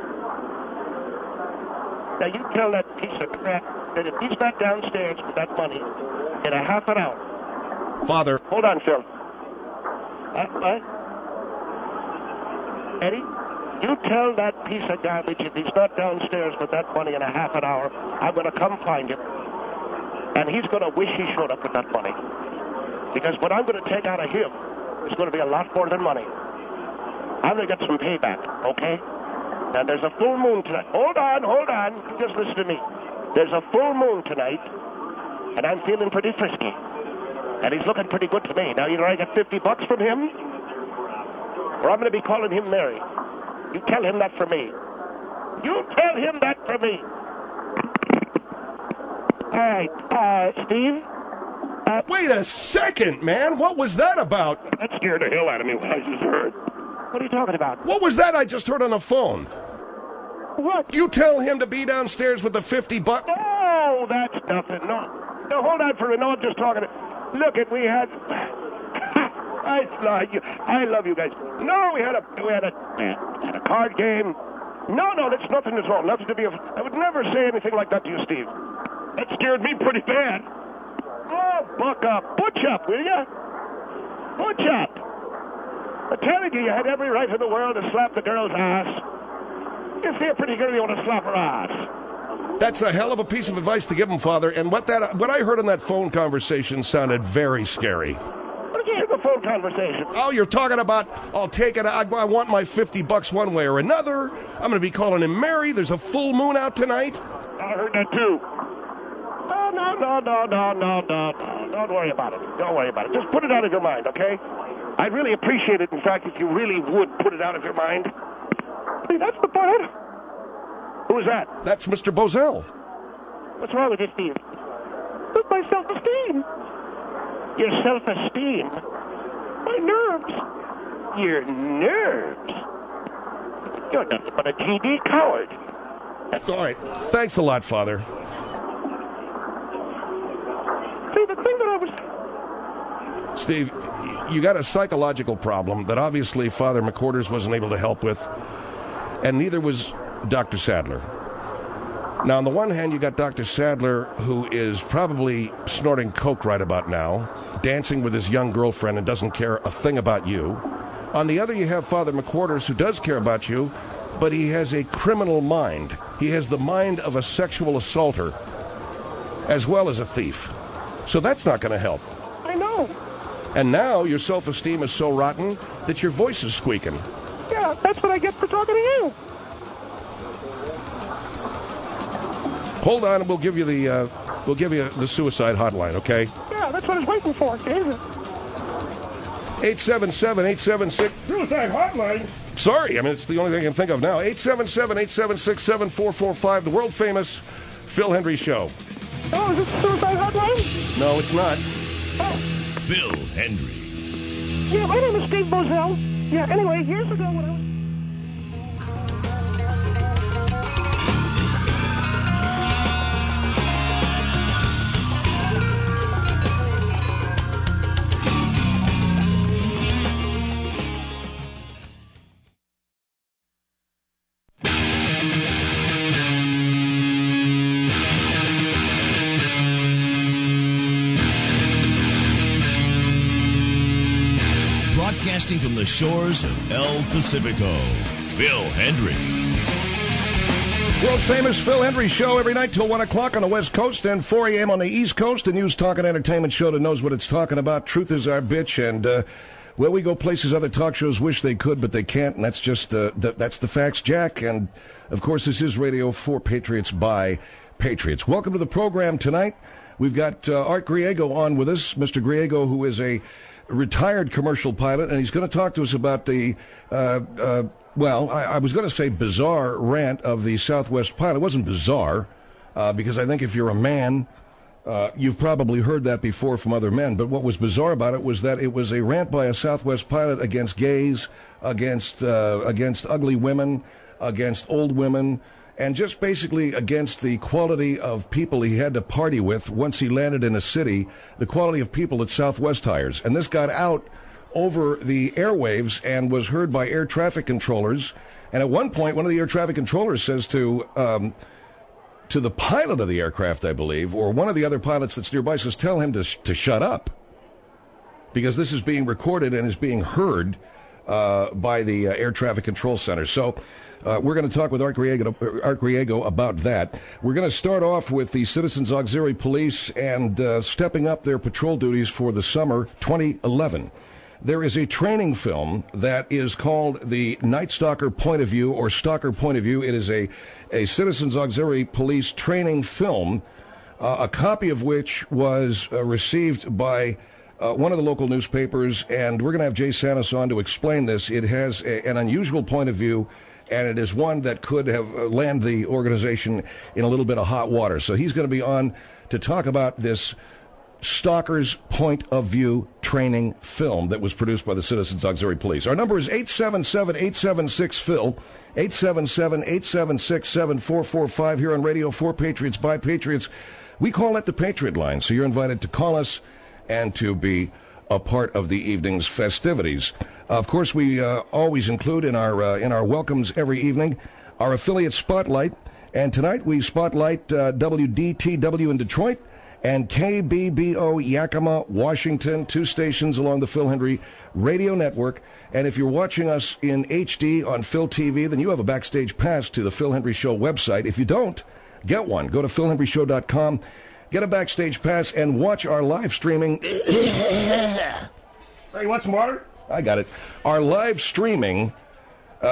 Now, you tell that piece of crap that if he's not downstairs with that money in a half an hour. Father. Hold on, Phil. What? Eddie, you tell that piece of garbage if he's not downstairs with that money in a half an hour, I'm going to come find him. And he's going to wish he showed up with that money. Because what I'm going to take out of him is going to be a lot more than money. I'm going to get some payback, okay? Now, there's a full moon tonight. Hold on. Just listen to me. There's a full moon tonight, and I'm feeling pretty frisky. And he's looking pretty good to me. Now, either I get $50 from him, or I'm going to be calling him Mary. You tell him that for me. You tell him that for me. All right, Steve? Wait a second, man. What was that about? That scared the hell out of me when I just heard. What are you talking about? What was that I just heard on the phone? What? You tell him to be downstairs with the $50. Oh, that's nothing. No, hold on for a minute. No, I'm just talking. Look, we had... I love you guys. No, we had a card game. No, that's nothing at all. Nothing to be... I would never say anything like that to you, Steve. That scared me pretty bad. Oh, buck up. Butch up, will ya? Butch up. I'm telling you, you had every right in the world to slap the girl's ass. You see a pretty girl, you want to slap her ass. That's a hell of a piece of advice to give him, Father. And what I heard in that phone conversation sounded very scary. What did you hear in the phone conversation? Oh, you're talking about, I'll take it, I want my $50 one way or another. I'm going to be calling him Mary. There's a full moon out tonight. I heard that too. No. Don't worry about it. Just put it out of your mind, okay? I'd really appreciate it, in fact, if you really would put it out of your mind. Hey, that's the part. Who's that? That's Mr. Bozell. What's wrong with you, Steve? With my self-esteem. Your self-esteem? My nerves. Your nerves? You're nothing but a GD coward. All right. Thanks a lot, Father. See, the thing that I was... Steve, you got a psychological problem that obviously Father McQuarters wasn't able to help with, and neither was Dr. Sadler. Now, on the one hand, you got Dr. Sadler, who is probably snorting coke right about now, dancing with his young girlfriend and doesn't care a thing about you. On the other, you have Father McQuarters, who does care about you, but he has a criminal mind. He has the mind of a sexual assaulter, as well as a thief. So that's not going to help. I know. And now your self-esteem is so rotten that your voice is squeaking. Yeah, that's what I get for talking to you. Hold on, and we'll give you the suicide hotline, okay? Yeah, that's what I was waiting for. 877-876... Suicide hotline? Sorry, I mean, it's the only thing I can think of now. 877-876-7445, the world-famous Phil Hendrie Show. Oh, is this the suicide hotline? No, it's not. Oh. Phil Hendrie. Yeah, my name is Steve Bozell. Yeah, anyway, years ago when I was... Broadcasting from the shores of El Pacifico, Phil Hendrie. World-famous Phil Hendrie Show every night till 1 o'clock on the West Coast and 4 a.m. on the East Coast. A news, talk, and entertainment show that knows what it's talking about. Truth is our bitch, and, well, we go places other talk shows wish they could, but they can't, and that's just, that's the facts, Jack. And, of course, this is radio for Patriots by Patriots. Welcome to the program tonight. We've got Art Griego on with us. Mr. Griego, who is a retired commercial pilot, and he's going to talk to us about the, I was going to say bizarre rant of the Southwest pilot. It wasn't bizarre, because I think if you're a man, you've probably heard that before from other men. But what was bizarre about it was that it was a rant by a Southwest pilot against gays, against ugly women, against old women, and just basically against the quality of people he had to party with once he landed in a city, the quality of people that Southwest hires. And this got out over the airwaves and was heard by air traffic controllers. And at one point, one of the air traffic controllers says to the pilot of the aircraft, I believe, or one of the other pilots that's nearby, says, tell him to shut up, because this is being recorded and is being heard by the Air Traffic Control Center. So we're going to talk with Art Griego about that. We're going to start off with the Citizens Auxiliary Police and stepping up their patrol duties for the summer 2011. There is a training film that is called the Night Stalker Point of View, or Stalker Point of View. It is a Citizens Auxiliary Police training film, a copy of which was received by one of the local newspapers, and we're going to have Jay Santos on to explain this. It has an unusual point of view, and it is one that could have landed the organization in a little bit of hot water. So he's going to be on to talk about this Stalker's Point of View training film that was produced by the Citizens Auxiliary Police. Our number is 877-876-PHIL, 877-876-7445 here on Radio for Patriots by Patriots. We call it the Patriot Line, so you're invited to call us and to be a part of the evening's festivities. Of course, we always include in our welcomes every evening our affiliate spotlight, and tonight we spotlight WDTW in Detroit and KBBO Yakima, Washington, 2 stations along the Phil Hendry Radio Network. And if you're watching us in HD on Phil TV, then you have a backstage pass to the Phil Hendry Show website. If you don't, get one. Go to philhendryshow.com, get a backstage pass, and watch our live streaming. Hey, what's the matter? I got it. Our live streaming what?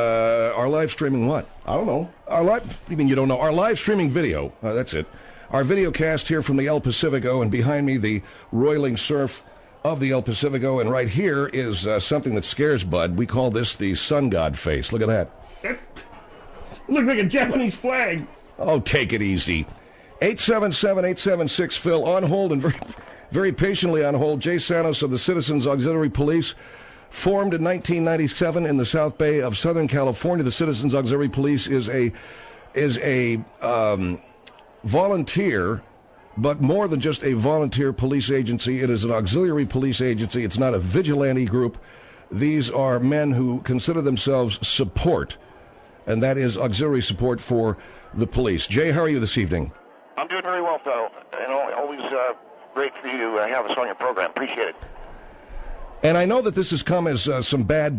I don't know. You mean you don't know? Our live streaming video. That's it. Our video cast here from the El Pacifico, and behind me, the roiling surf of the El Pacifico. And right here is something that scares Bud. We call this the sun god face. Look at that. It looks like a Japanese flag. Oh, take it easy. 877-876-PHIL. On hold, and very, very patiently on hold, Jay Santos of the Citizens Auxiliary Police. Formed in 1997 in the South Bay of Southern California, the Citizens Auxiliary Police is a volunteer, but more than just a volunteer police agency. It is an auxiliary police agency. It's not a vigilante group. These are men who consider themselves support, and that is auxiliary support for the police. Jay, how are you this evening? I'm doing very well, fellow. Always great for you to have us on your program. Appreciate it. And I know that this has come as some bad,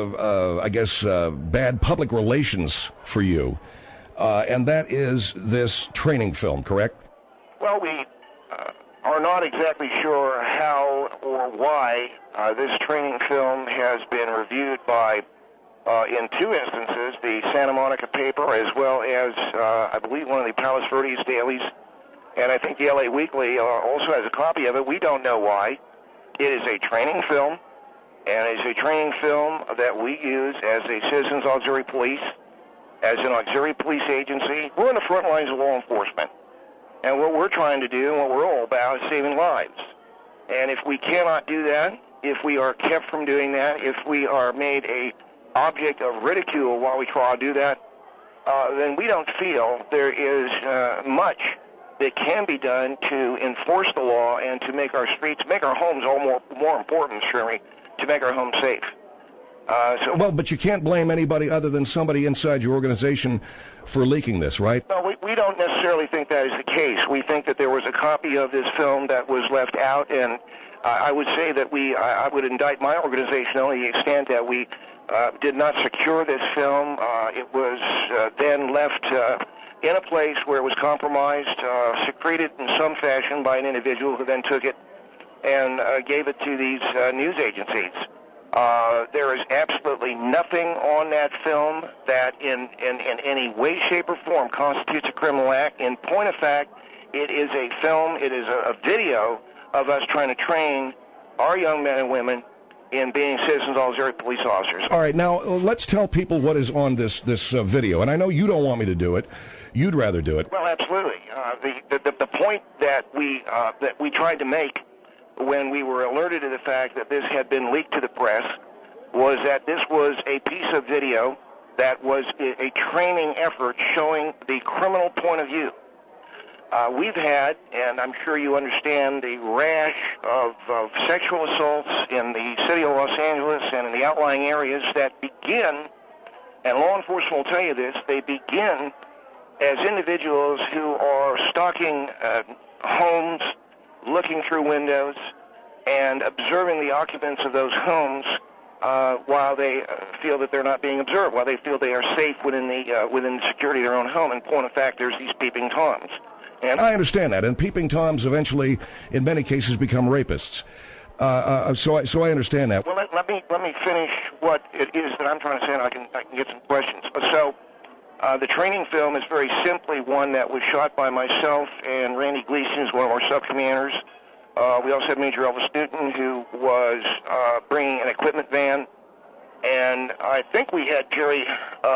bad public relations for you. And that is this training film, correct? Well, we are not exactly sure how or why this training film has been reviewed by, in 2 instances, the Santa Monica paper, as well as, I believe, one of the Palos Verdes dailies. And I think the LA Weekly also has a copy of it. We don't know why. It is a training film, and it's a training film that we use as a Citizens Auxiliary Police. As an auxiliary police agency, we're on the front lines of law enforcement. And what we're trying to do and what we're all about is saving lives. And if we cannot do that, if we are kept from doing that, if we are made a object of ridicule while we try to do that, then we don't feel there is much that can be done to enforce the law and to make our streets, make our homes all more important, Sherry, to make our homes safe. Well, but you can't blame anybody other than somebody inside your organization for leaking this, right? No, we don't necessarily think that is the case. We think that there was a copy of this film that was left out, and I would say that I would indict my organization only to the extent that we did not secure this film. It was then left in a place where it was compromised, secreted in some fashion by an individual who then took it and gave it to these news agencies. There is absolutely nothing on that film that in any way, shape, or form constitutes a criminal act. In point of fact, it is a film, it is a video of us trying to train our young men and women in being Citizens Auxiliary Police officers. All right, now let's tell people what is on this video. And I know you don't want me to do it. You'd rather do it. Well, absolutely. The point that we tried to make when we were alerted to the fact that this had been leaked to the press was that this was a piece of video that was a training effort showing the criminal point of view. We've had, and I'm sure you understand, the rash of sexual assaults in the city of Los Angeles and in the outlying areas that begin, and law enforcement will tell you this, they begin as individuals who are stalking homes, looking through windows, and observing the occupants of those homes while they feel that they're not being observed, while they feel they are safe within the security of their own home. And point of fact, there's these peeping Toms. And I understand that, and peeping Toms eventually, in many cases, become rapists. So I understand that. Well, let me finish what it is that I'm trying to say, and I can get some questions. So, the training film is very simply one that was shot by myself and Randy Gleason, who's one of our sub-commanders. We also had Major Elvis Newton, who was bringing an equipment van, and I think we had Jerry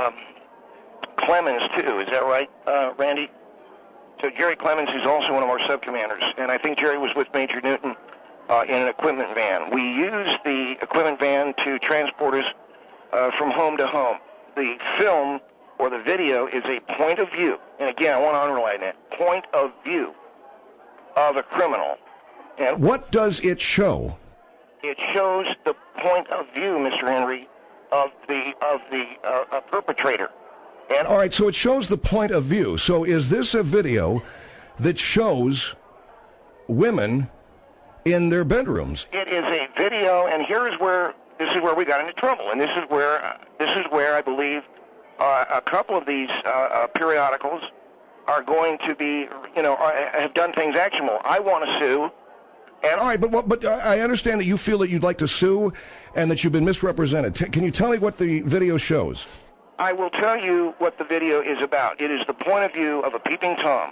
Clemens too. Is that right, Randy? So Jerry Clemens, who's also one of our sub-commanders, and I think Jerry was with Major Newton in an equipment van. We used the equipment van to transport us from home to home. The film or the video is a point of view, and again, I want to underline that, point of view of a criminal. And what does it show? It shows the point of view, Mr. Henry, of the perpetrator. And all right, so it shows the point of view. So is this a video that shows women in their bedrooms? It is a video, and this is where we got into trouble, and this is where I believe a couple of these periodicals are going to be, have done things actionable. I want to sue. And all right, but I understand that you feel that you'd like to sue and that you've been misrepresented. Can you tell me what the video shows? I will tell you what the video is about. It is the point of view of a peeping Tom.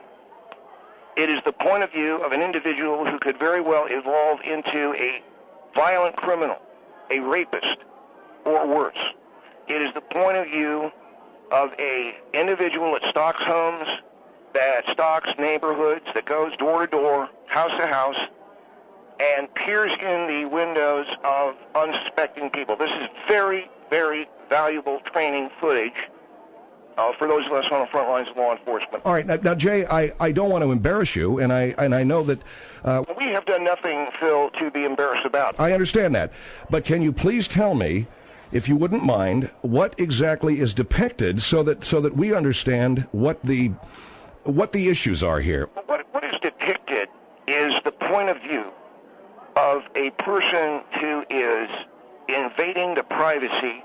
It is the point of view of an individual who could very well evolve into a violent criminal, a rapist, or worse. It is the point of view of a individual that stalks homes, that stalks neighborhoods, that goes door to door, house to house, and peers in the windows of unsuspecting people. This is very, very valuable training footage for those of us on the front lines of law enforcement. All right, now Jay, I don't want to embarrass you, and I know that we have done nothing, Phil, to be embarrassed about. I understand that, but can you please tell me, if you wouldn't mind, what exactly is depicted so that we understand what the issues are here? What is depicted is the point of view of a person who is invading the privacy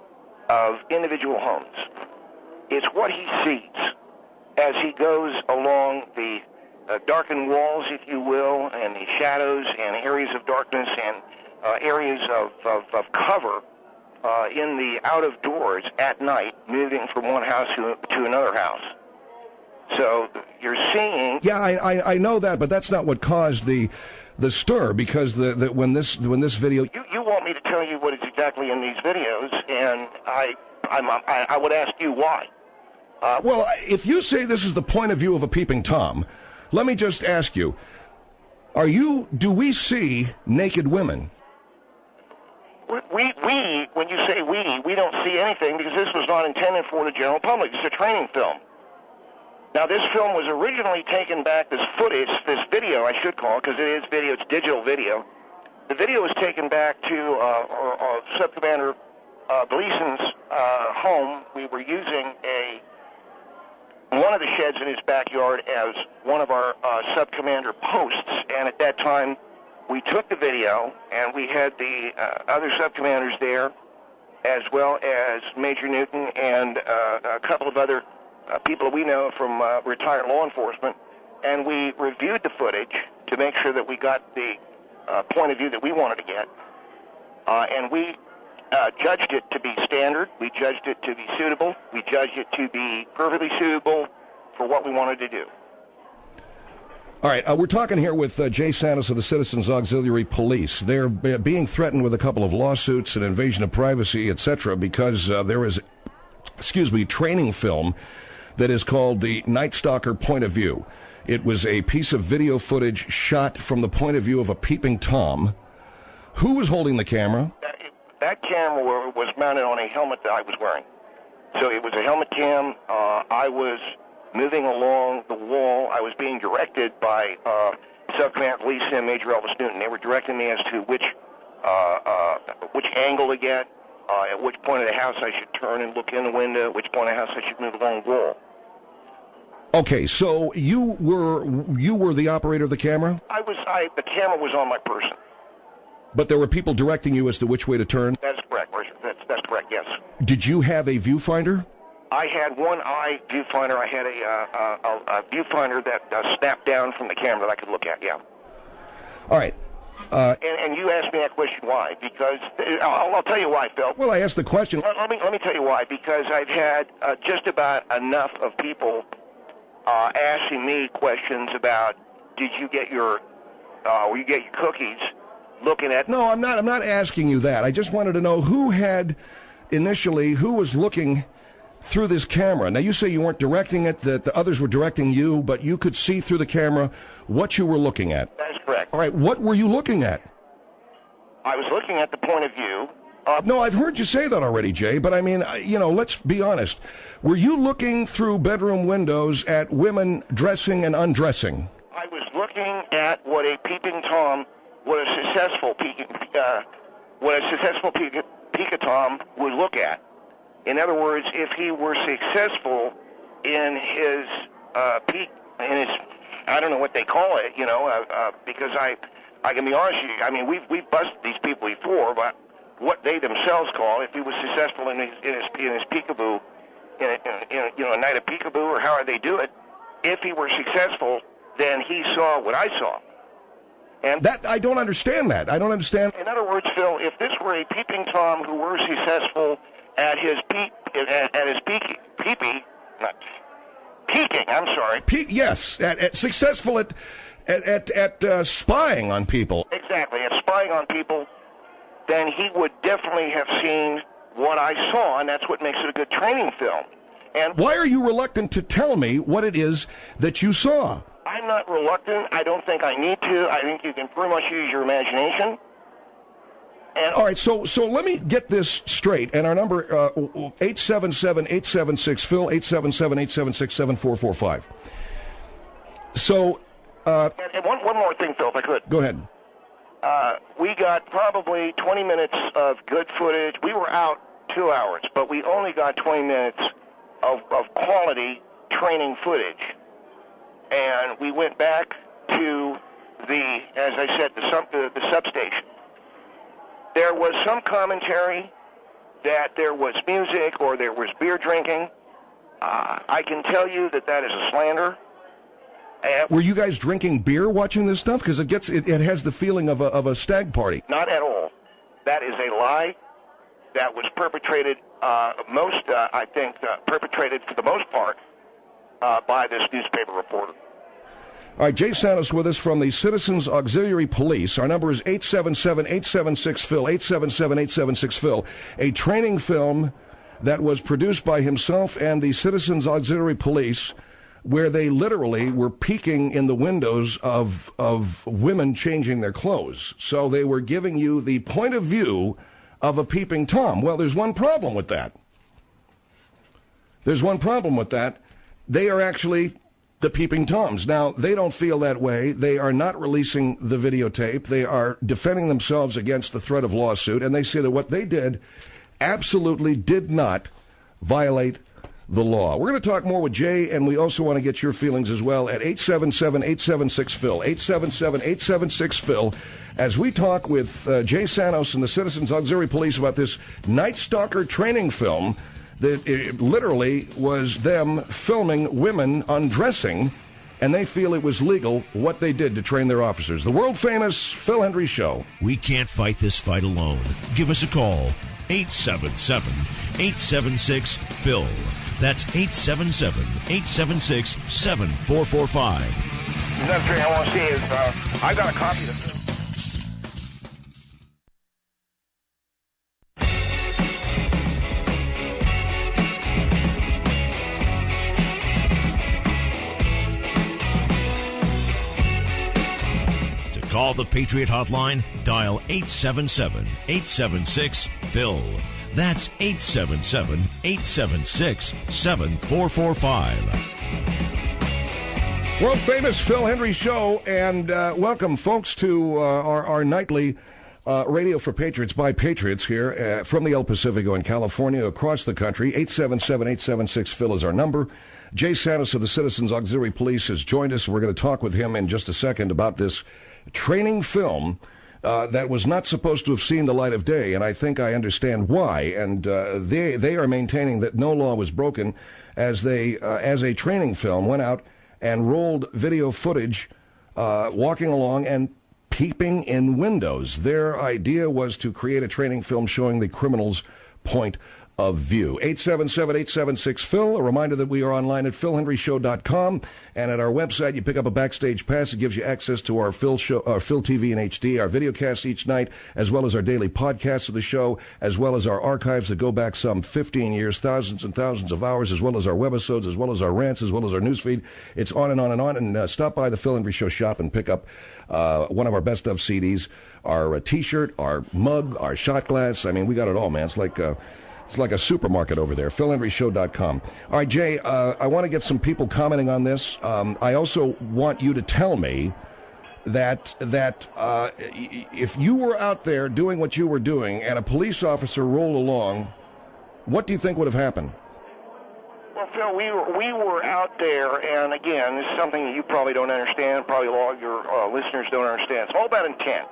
of individual homes. It's what he sees as he goes along the darkened walls, if you will, and the shadows and areas of darkness and areas of cover in the out of doors at night, moving from one house to another house. So you're seeing... Yeah, I know that, but that's not what caused the stir, because when this video... You want me to tell you what is exactly in these videos, and I would ask you why. Well, if you say this is the point of view of a peeping Tom, let me just ask you, do we see naked women? When you say we don't see anything, because this was not intended for the general public. It's a training film. Now, this film was originally taken back, this footage, this video, I should call it, because it is video, it's digital video. The video was taken back to Sub-Commander Gleason's home. We were using one of the sheds in his backyard as one of our Sub-Commander posts, and at that time, we took the video, and we had the other Sub-Commanders there, as well as Major Newton and a couple of other people we know from retired law enforcement, and we reviewed the footage to make sure that we got the point of view that we wanted to get, and we judged it to be standard, we judged it to be suitable, we judged it to be perfectly suitable for what we wanted to do. All right, we're talking here with Jay Santos of the Citizens Auxiliary Police. They're being threatened with a couple of lawsuits, an invasion of privacy, etc., because there is, training film that is called the Night Stalker Point of View. It was a piece of video footage shot from the point of view of a peeping Tom. Who was holding the camera? That camera was mounted on a helmet that I was wearing. So it was a helmet cam. I was moving along the wall. I was being directed by Sub-Commander Gleason and Major Elvis Newton. They were directing me as to which angle to get, at which point of the house I should turn and look in the window, at which point of the house I should move along the wall. Okay, so you were the operator of the camera? The camera was on my person. But there were people directing you as to which way to turn? That's correct. That's correct, yes. Did you have a viewfinder? I had one eye viewfinder. I had a viewfinder that snapped down from the camera that I could look at, yeah. All right. And you asked me that question why? Because I'll tell you why, Phil. Well, I asked the question. Let me tell you why. Because I've had just about enough of people asking me questions about, did you get your cookies? Looking at. No, I'm not asking you that. I just wanted to know who was looking through this camera. Now, you say you weren't directing it, that the others were directing you, but you could see through the camera what you were looking at. That is correct. All right, what were you looking at? I was looking at the point of view. No, I've heard you say that already, Jay, but I mean, let's be honest. Were you looking through bedroom windows at women dressing and undressing? I was looking at what a peeping Tom, what a successful peek Tom would look at. In other words, if he were successful in his peak, I don't know what they call it, because I can be honest with you. I mean, we've busted these people before, but what they themselves call, if he was successful in his peekaboo, in a night of peekaboo, or however they do it, if he were successful, then he saw what I saw. And that I don't understand that. I don't understand. In other words, Phil, if this were a peeping Tom who were successful at his peeking. I'm sorry. Yes, at successful at spying on people. Exactly, at spying on people, then he would definitely have seen what I saw, and that's what makes it a good training film. And why are you reluctant to tell me what it is that you saw? I'm not reluctant. I don't think I need to. I think you can pretty much use your imagination. And all right, so let me get this straight. And our number, 877-876-PHIL, 877-876-7445. So... and one more thing, Phil, if I could. Go ahead. We got probably 20 minutes of good footage. We were out 2 hours, but we only got 20 minutes of quality training footage. And we went back to as I said, the substation. There was some commentary that there was music or there was beer drinking. I can tell you that is a slander. Were you guys drinking beer watching this stuff? Because it has the feeling of a stag party. Not at all. That is a lie. That was perpetrated perpetrated for the most part by this newspaper reporter. All right, Jay Santos with us from the Citizens Auxiliary Police. Our number is 877-876-PHIL, 877-876-PHIL. A training film that was produced by himself and the Citizens Auxiliary Police, where they literally were peeking in the windows of women changing their clothes. So they were giving you the point of view of a peeping Tom. Well, there's one problem with that. They are actually the peeping Toms. Now, they don't feel that way. They are not releasing the videotape. They are defending themselves against the threat of lawsuit, and they say that what they did absolutely did not violate the law. We're going to talk more with Jay, and we also want to get your feelings as well at 877-876-PHIL, 877-876-PHIL, as we talk with Jay Santos and the Citizens Auxiliary Police about this Night Stalker training film that it literally was them filming women undressing, and they feel it was legal what they did to train their officers. The world-famous Phil Hendrie Show. We can't fight this fight alone. Give us a call, 877-876-PHIL. That's 877-876-7445. Another thing I want to see is I got a copy of this. Call the Patriot Hotline, dial 877-876-PHIL. That's 877-876-7445. World famous Phil Hendrie Show, and welcome, folks, to our nightly Radio for Patriots by Patriots here from the El Pacifico in California, across the country. 877-876-PHIL is our number. Jay Santos of the Citizens Auxiliary Police has joined us. We're going to talk with him in just a second about this training film that was not supposed to have seen the light of day, and I think I understand why. And they are maintaining that no law was broken as they, as a training film, went out and rolled video footage walking along and peeping in windows. Their idea was to create a training film showing the criminal's point of view. 877-876-PHIL. A reminder that we are online at philhenryshow.com, and at our website you pick up a backstage pass. It gives you access to our Phil show, our Phil TV in HD, our videocasts each night, as well as our daily podcasts of the show, as well as our archives that go back some 15 years, thousands and thousands of hours, as well as our webisodes, as well as our rants, as well as our newsfeed. It's on and on and on. And stop by the Phil Henry Show shop and pick up one of our best of CDs, our T-shirt, our mug, our shot glass. I mean, we got it all, man. It's like a supermarket over there, philhenryshow.com. All right, Jay, I want to get some people commenting on this. I also want you to tell me that if you were out there doing what you were doing and a police officer rolled along, what do you think would have happened? Well, Phil, we were out there, and again, this is something that you probably don't understand, probably a lot of your listeners don't understand. It's all about intent.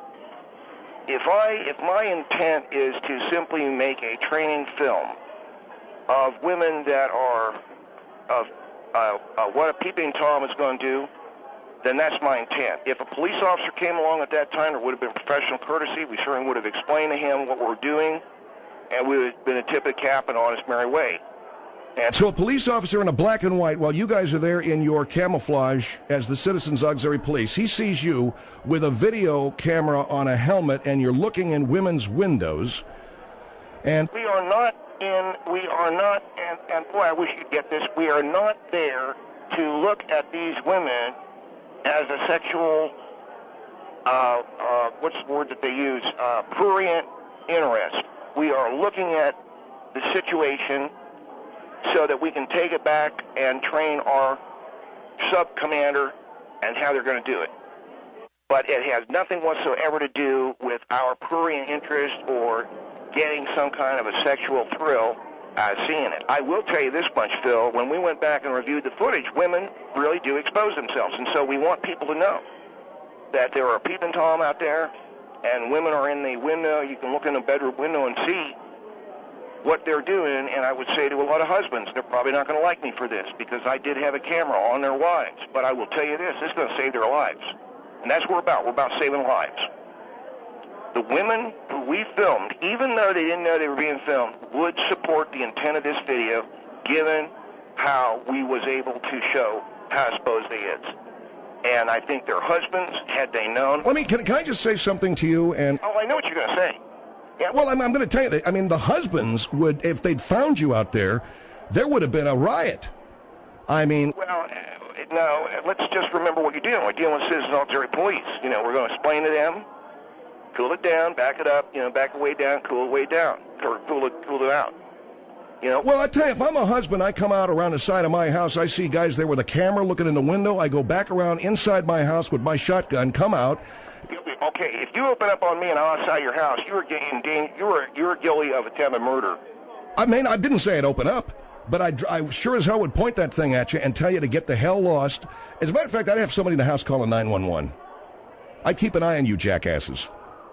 If my intent is to simply make a training film of women that are of what a peeping Tom is going to do, then that's my intent. If a police officer came along at that time, there would have been professional courtesy. We certainly would have explained to him what we're doing, and we would have been a tip of the cap and honest merry way. And so a police officer in a black and white, while you guys are there in your camouflage as the Citizens Auxiliary Police, he sees you with a video camera on a helmet, and you're looking in women's windows. And we are not, and boy, I wish you'd get this, we are not there to look at these women as a sexual, what's the word that they use, prurient interest. We are looking at the situation so that we can take it back and train our sub-commander and how they're going to do it. But it has nothing whatsoever to do with our prurient interest or getting some kind of a sexual thrill seeing it. I will tell you this much, Phil. When we went back and reviewed the footage, women really do expose themselves. And so we want people to know that there are peeping Tom out there, and women are in the window. You can look in the bedroom window and see what they're doing, and I would say to a lot of husbands, they're probably not going to like me for this because I did have a camera on their wives. But I will tell you this is going to save their lives. And that's what we're about. We're about saving lives. The women who we filmed, even though they didn't know they were being filmed, would support the intent of this video given how we was able to show how exposed they is. And I think their husbands, had they known... Can I just say something to you? And oh, I know what you're going to say. Yeah. Well, I'm going to tell you that. I mean, the husbands would, if they'd found you out there would have been a riot. I mean... Well, no, let's just remember what you're dealing with. We're dealing with Citizens Auxiliary Police. You know, we're going to explain to them, cool it down, back it up, back it way down, cool it way down, or cool it out. Well, I tell you, if I'm a husband, I come out around the side of my house, I see guys there with a camera looking in the window, I go back around inside my house with my shotgun, come out. Okay, if you open up on me and I'm outside your house, you're guilty of attempted murder. I mean, I didn't say I'd open up, but I sure as hell would point that thing at you and tell you to get the hell lost. As a matter of fact, I'd have somebody in the house calling 911. I'd keep an eye on you jackasses.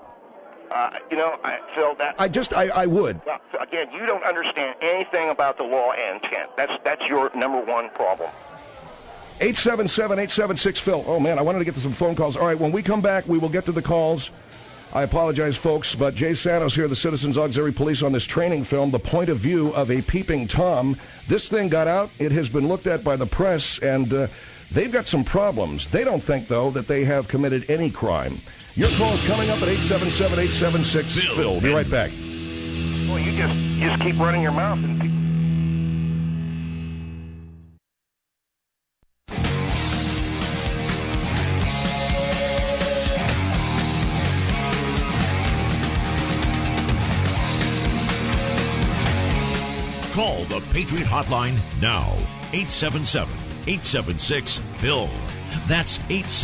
Phil, that... I would. Well, again, you don't understand anything about the law and intent. That's your number one problem. 877-876-PHIL. Oh, man, I wanted to get to some phone calls. All right, when we come back, we will get to the calls. I apologize, folks, but Jay Santos here, the Citizens Auxiliary Police, on this training film, The Point of View of a Peeping Tom. This thing got out. It has been looked at by the press, and they've got some problems. They don't think, though, that they have committed any crime. Your call is coming up at 877-876-PHIL. Be right back. Well, you just keep running your mouth and people... Call the Patriot Hotline now. 877-876-PHIL. That's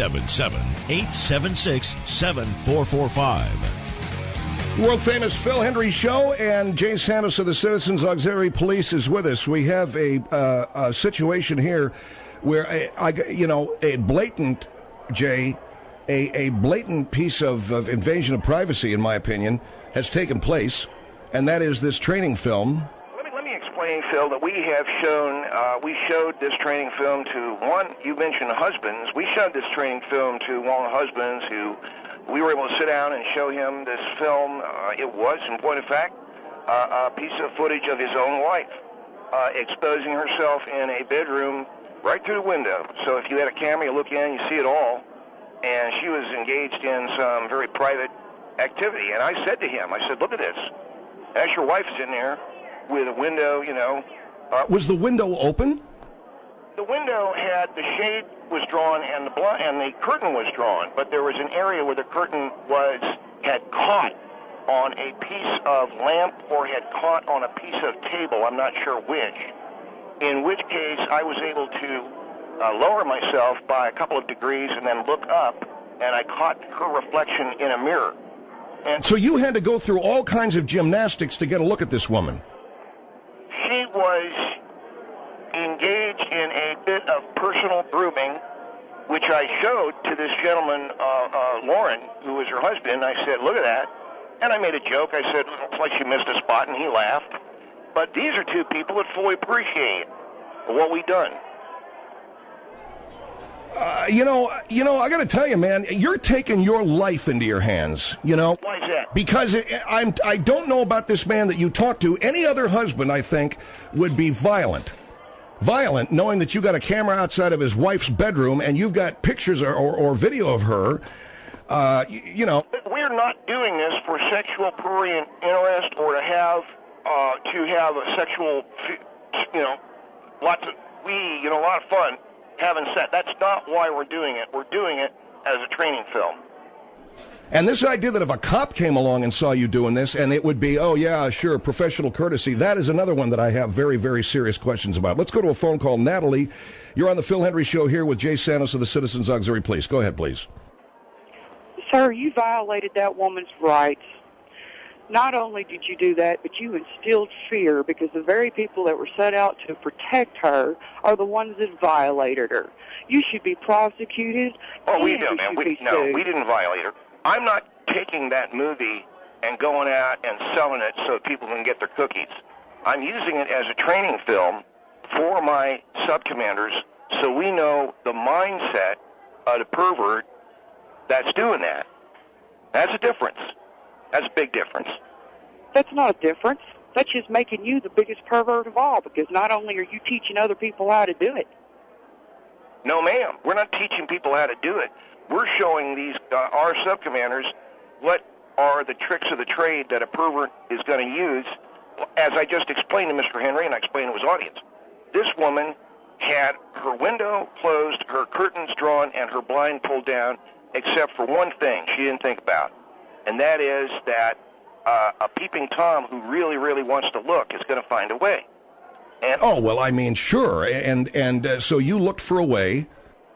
877-876-7445. World-famous Phil Henry Show, and Jay Santos of the Citizens Auxiliary Police is with us. We have a situation here where, a blatant, Jay, a blatant piece of invasion of privacy, in my opinion, has taken place, and that is this training film. Let me explain, Phil, that we have shown, we showed this training film to one, you mentioned husbands. We showed this training film to one of the husbands who we were able to sit down and show him this film. It was, in point of fact, a piece of footage of his own wife exposing herself in a bedroom right through the window. So if you had a camera, you look in, you see it all. And she was engaged in some very private activity. And I said to him, I said, look at this. That's your wife's in there with a window, you know. Was the window open? The window had, the shade was drawn and the curtain was drawn, but there was an area where the curtain had caught on a piece of lamp or had caught on a piece of table, I'm not sure which, in which case I was able to lower myself by a couple of degrees and then look up, and I caught her reflection in a mirror. And so you had to go through all kinds of gymnastics to get a look at this woman. She was engaged in a bit of personal grooming, which I showed to this gentleman, Lauren, who was her husband. I said, look at that. And I made a joke. I said, looks like she missed a spot, and he laughed. But these are two people that fully appreciate what we've done. You know, I got to tell you, man, you're taking your life into your hands, you know. Why is that? Because I don't know about this man that you talked to. Any other husband, I think, would be violent. Violent, knowing that you got a camera outside of his wife's bedroom and you've got pictures or video of her, you know. But we're not doing this for sexual prurient interest or to have a sexual, you know, a lot of fun having sex. That's not why we're doing it. We're doing it as a training film. And this idea that if a cop came along and saw you doing this, and it would be, oh, yeah, sure, professional courtesy, that is another one that I have very, very serious questions about. Let's go to a phone call. Natalie, you're on the Phil Hendry Show here with Jay Santos of the Citizens Auxiliary Police. Go ahead, please. Sir, you violated that woman's rights. Not only did you do that, but you instilled fear because the very people that were set out to protect her are the ones that violated her. You should be prosecuted. Oh, we don't, man. We didn't violate her. I'm not taking that movie and going out and selling it so people can get their cookies. I'm using it as a training film for my sub-commanders so we know the mindset of the pervert that's doing that. That's a difference. That's a big difference. That's not a difference. That's just making you the biggest pervert of all because not only are you teaching other people how to do it. No, ma'am. We're not teaching people how to do it. We're showing these our sub-commanders what are the tricks of the trade that a pervert is going to use, as I just explained to Mr. Henry and I explained to his audience. This woman had her window closed, her curtains drawn, and her blind pulled down, except for one thing she didn't think about, and that is that a peeping Tom who really, really wants to look is going to find a way. And oh, well, I mean, sure. And so you looked for a way.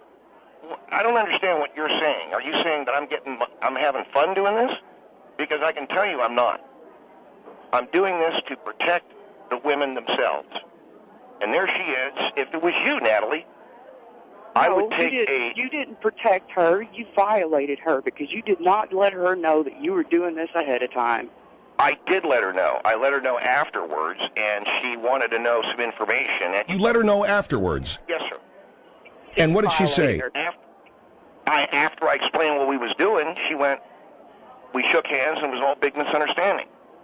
I don't understand what you're saying. Are you saying that I'm having fun doing this? Because I can tell you I'm not. I'm doing this to protect the women themselves. And there she is. If it was you, Natalie, I would take You didn't protect her. You violated her because you did not let her know that you were doing this ahead of time. I did let her know. I let her know afterwards, and she wanted to know some information. And you let her know afterwards? Yes, sir. And what did she say? After I explained what we was doing, she went, we shook hands, and it was all big misunderstanding.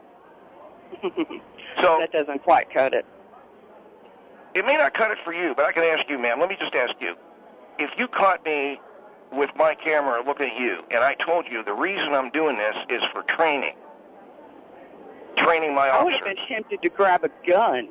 So that doesn't quite cut it. It may not cut it for you, but I can ask you, ma'am. Let me just ask you. If you caught me with my camera looking at you, and I told you the reason I'm doing this is for training my officers. I would have been tempted to grab a gun.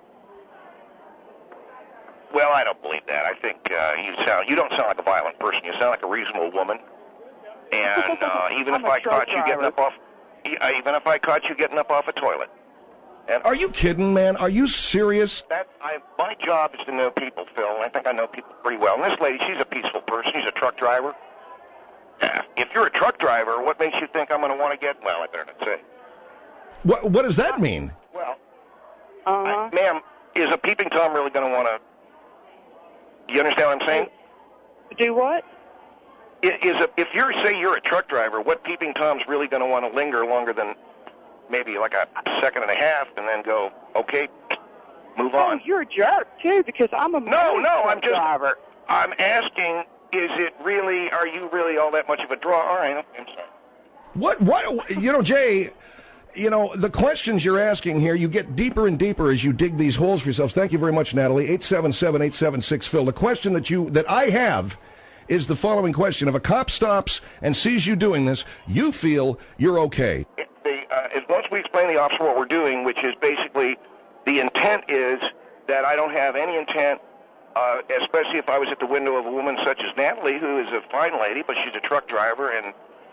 Well, I don't believe that. I think you don't sound like a violent person. You sound like a reasonable woman. And even if I caught you getting up off a toilet. And are you kidding, man? Are you serious? My job is to know people, Phil, and I think I know people pretty well. And this lady, she's a peaceful person. She's a truck driver. If you're a truck driver, what makes you think I'm going to want to get? Well, I better not say. What does that mean? Well, ma'am, is a peeping Tom really going to want to? Do you understand what I'm saying? Do what? if you're a truck driver, what peeping Tom's really going to want to linger longer than maybe like a second and a half, and then go, okay, move on. Oh, you're a jerk too, because I'm a truck driver. I'm asking, are you really all that much of a draw? All right, I'm sorry. What, Jay, the questions you're asking here, you get deeper and deeper as you dig these holes for yourselves. Thank you very much, Natalie. 877-876-PHIL. The question that I have is the following question. If a cop stops and sees you doing this, you feel you're okay. Once we explain the officer what we're doing, which is basically the intent is that I don't have any intent, especially if I was at the window of a woman such as Natalie, who is a fine lady, but she's a truck driver, and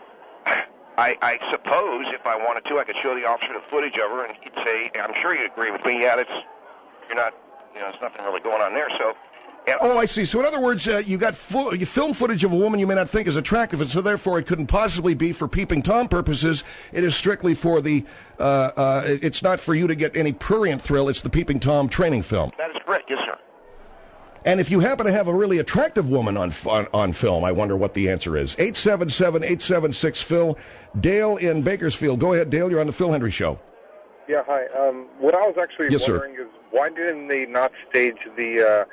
I suppose if I wanted to, I could show the officer the footage of her, and he'd say, I'm sure you'd agree with me, there's nothing really going on there, so... Oh, I see. So, in other words, you got film footage of a woman you may not think is attractive, and so therefore it couldn't possibly be for peeping Tom purposes. It is strictly for it's not for you to get any prurient thrill. It's the peeping Tom training film. That is correct, yes, sir. And if you happen to have a really attractive woman on film, I wonder what the answer is. 877-876-PHIL. Dale in Bakersfield. Go ahead, Dale. You're on the Phil Hendry Show. Yeah, hi. What I was actually wondering is why didn't they not stage the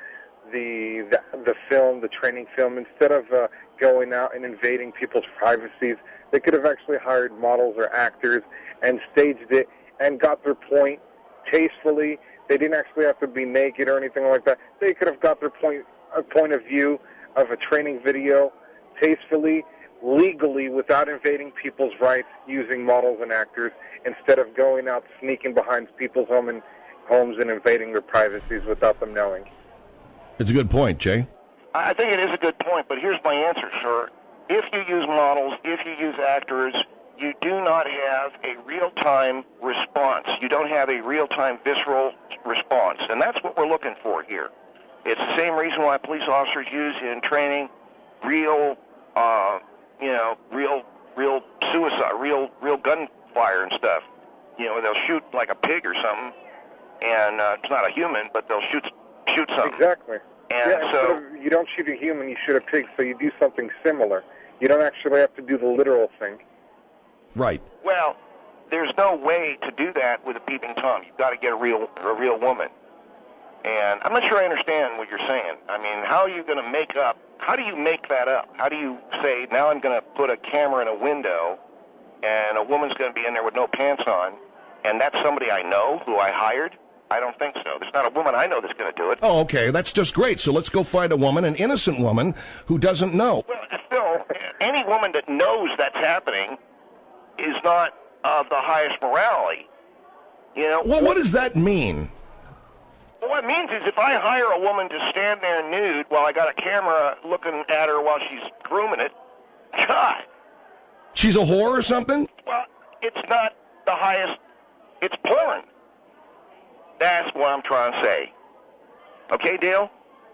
film, the training film, instead of going out and invading people's privacies? They could have actually hired models or actors and staged it and got their point tastefully. They didn't actually have to be naked or anything like that. They could have got their point of view of a training video tastefully, legally, without invading people's rights, using models and actors, instead of going out sneaking behind people's homes and invading their privacies without them knowing. It's a good point, Jay. I think it is a good point, but here's my answer, sir. If you use models, if you use actors, you do not have a real-time response. You don't have a real-time visceral response, and that's what we're looking for here. It's the same reason why police officers use in training real suicide, real gunfire and stuff. They'll shoot like a pig or something, and it's not a human, but they'll shoot something. Exactly. And so you don't shoot a human, you shoot a pig, so you do something similar. You don't actually have to do the literal thing. Right. Well, there's no way to do that with a peeping Tom. You've got to get a real woman. And I'm not sure I understand what you're saying. I mean, how do you make that up? How do you say, now I'm going to put a camera in a window and a woman's going to be in there with no pants on, and that's somebody I know who I hired? I don't think so. There's not a woman I know that's going to do it. Oh, okay. That's just great. So let's go find a woman, an innocent woman, who doesn't know. Well, still, any woman that knows that's happening is not of the highest morality. Well, what does that mean? Well, what it means is if I hire a woman to stand there nude while I got a camera looking at her while she's grooming it, God. She's a whore or something? Well, it's not the highest. It's porn. That's what I'm trying to say. Okay, Dale?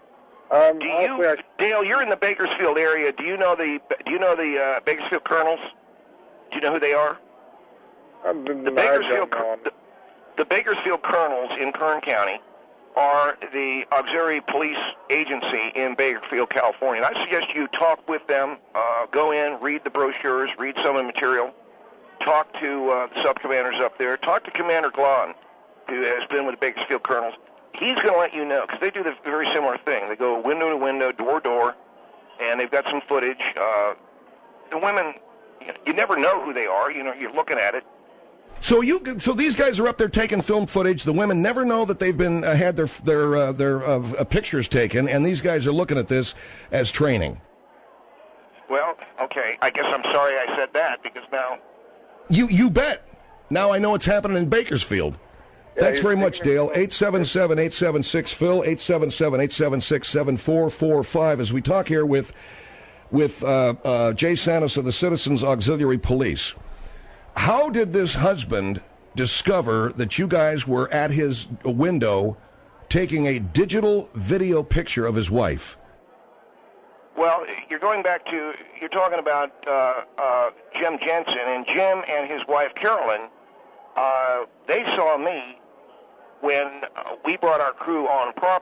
Dale, you're in the Bakersfield area. Do you know the Bakersfield Colonels? Do you know who they are? The Bakersfield Colonels in Kern County are the auxiliary police agency in Bakersfield, California. And I suggest you talk with them, go in, read the brochures, read some of the material, talk to the sub-commanders up there, talk to Commander Glahn, who has been with the Bakersfield Colonels. He's going to let you know, because they do the very similar thing. They go window to window, door to door, and they've got some footage. The women, you never know who they are. You're looking at it. So these guys are up there taking film footage. The women never know that they've been had their pictures taken, and these guys are looking at this as training. Well, okay. I guess I'm sorry I said that, because now... You bet. Now I know what's happening in Bakersfield. Thanks very much, Dale. 877-876-PHIL, 877-876-7445. As we talk here with Jay Santos of the Citizens Auxiliary Police. How did this husband discover that you guys were at his window taking a digital video picture of his wife? Well, you're talking about Jim Jensen, and Jim and his wife Carolyn, they saw me when we brought our crew on property.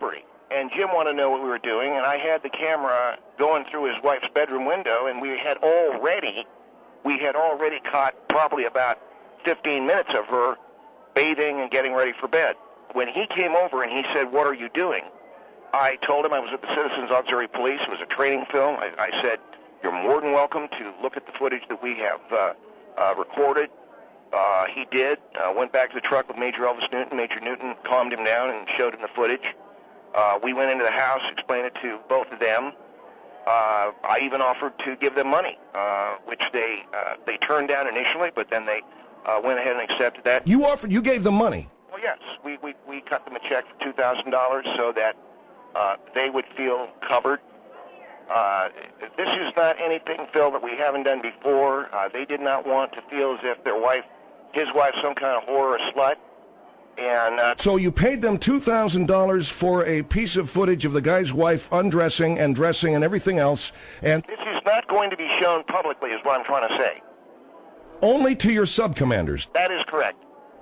and Jim wanted to know what we were doing, and I had the camera going through his wife's bedroom window, and we had already caught probably about 15 minutes of her bathing and getting ready for bed. When he came over and he said, "What are you doing?" I told him I was at the Citizens Auxiliary Police. It was a training film. I said, "You're more than welcome to look at the footage that we have recorded." He did. Went back to the truck with Major Elvis Newton. Major Newton calmed him down and showed him the footage. We went into the house, explained it to both of them. I even offered to give them money, which they turned down initially, but then they went ahead and accepted that. You gave them money? Well, yes. We cut them a check for $2,000 so that they would feel covered. This is not anything, Phil, that we haven't done before. They did not want to feel as if his wife's some kind of whore or slut. And so you paid them $2,000 for a piece of footage of the guy's wife undressing and dressing and everything else, and this is not going to be shown publicly, is what I'm trying to say. Only to your sub-commanders. That is correct.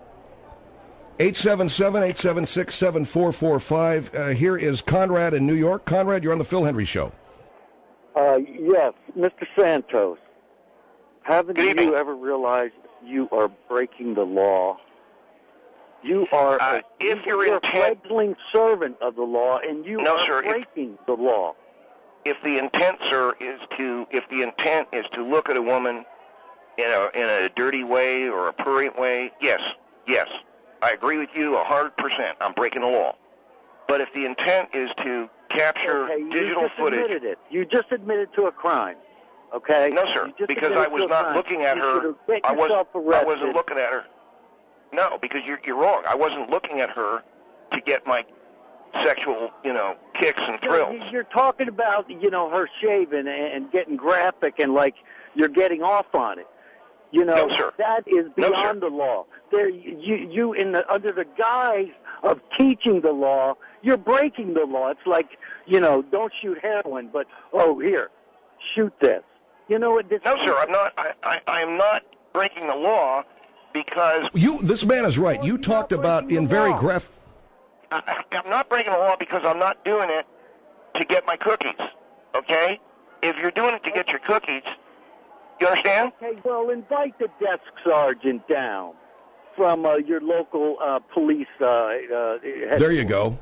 877-876-7445. Here is Conrad in New York. Conrad, you're on the Phil Hendry Show. Yes, Mr. Santos. Haven't you ever realized you are breaking the law? You are a fledgling servant of the law, and you are breaking the law. If the intent, sir, is to look at a woman in a dirty way or a prurient way, yes, I agree with you 100%. I'm breaking the law. But if the intent is to capture digital footage, you just admitted to a crime. Okay? No, sir, because I was not looking at her. I wasn't looking at her. No, because you're wrong. I wasn't looking at her to get my sexual, kicks and thrills. You're talking about, her shaving and getting graphic and like you're getting off on it. No, sir. That is beyond the law. There, under the guise of teaching the law, you're breaking the law. It's like, don't shoot heroin, but here, shoot this. No, sir, I'm not. I am not breaking the law because this man is right. You talked about in very graphic. I'm not breaking the law because I'm not doing it to get my cookies. Okay, if you're doing it to get your cookies. You understand? Okay, well, invite the desk sergeant down from your local police. There you go.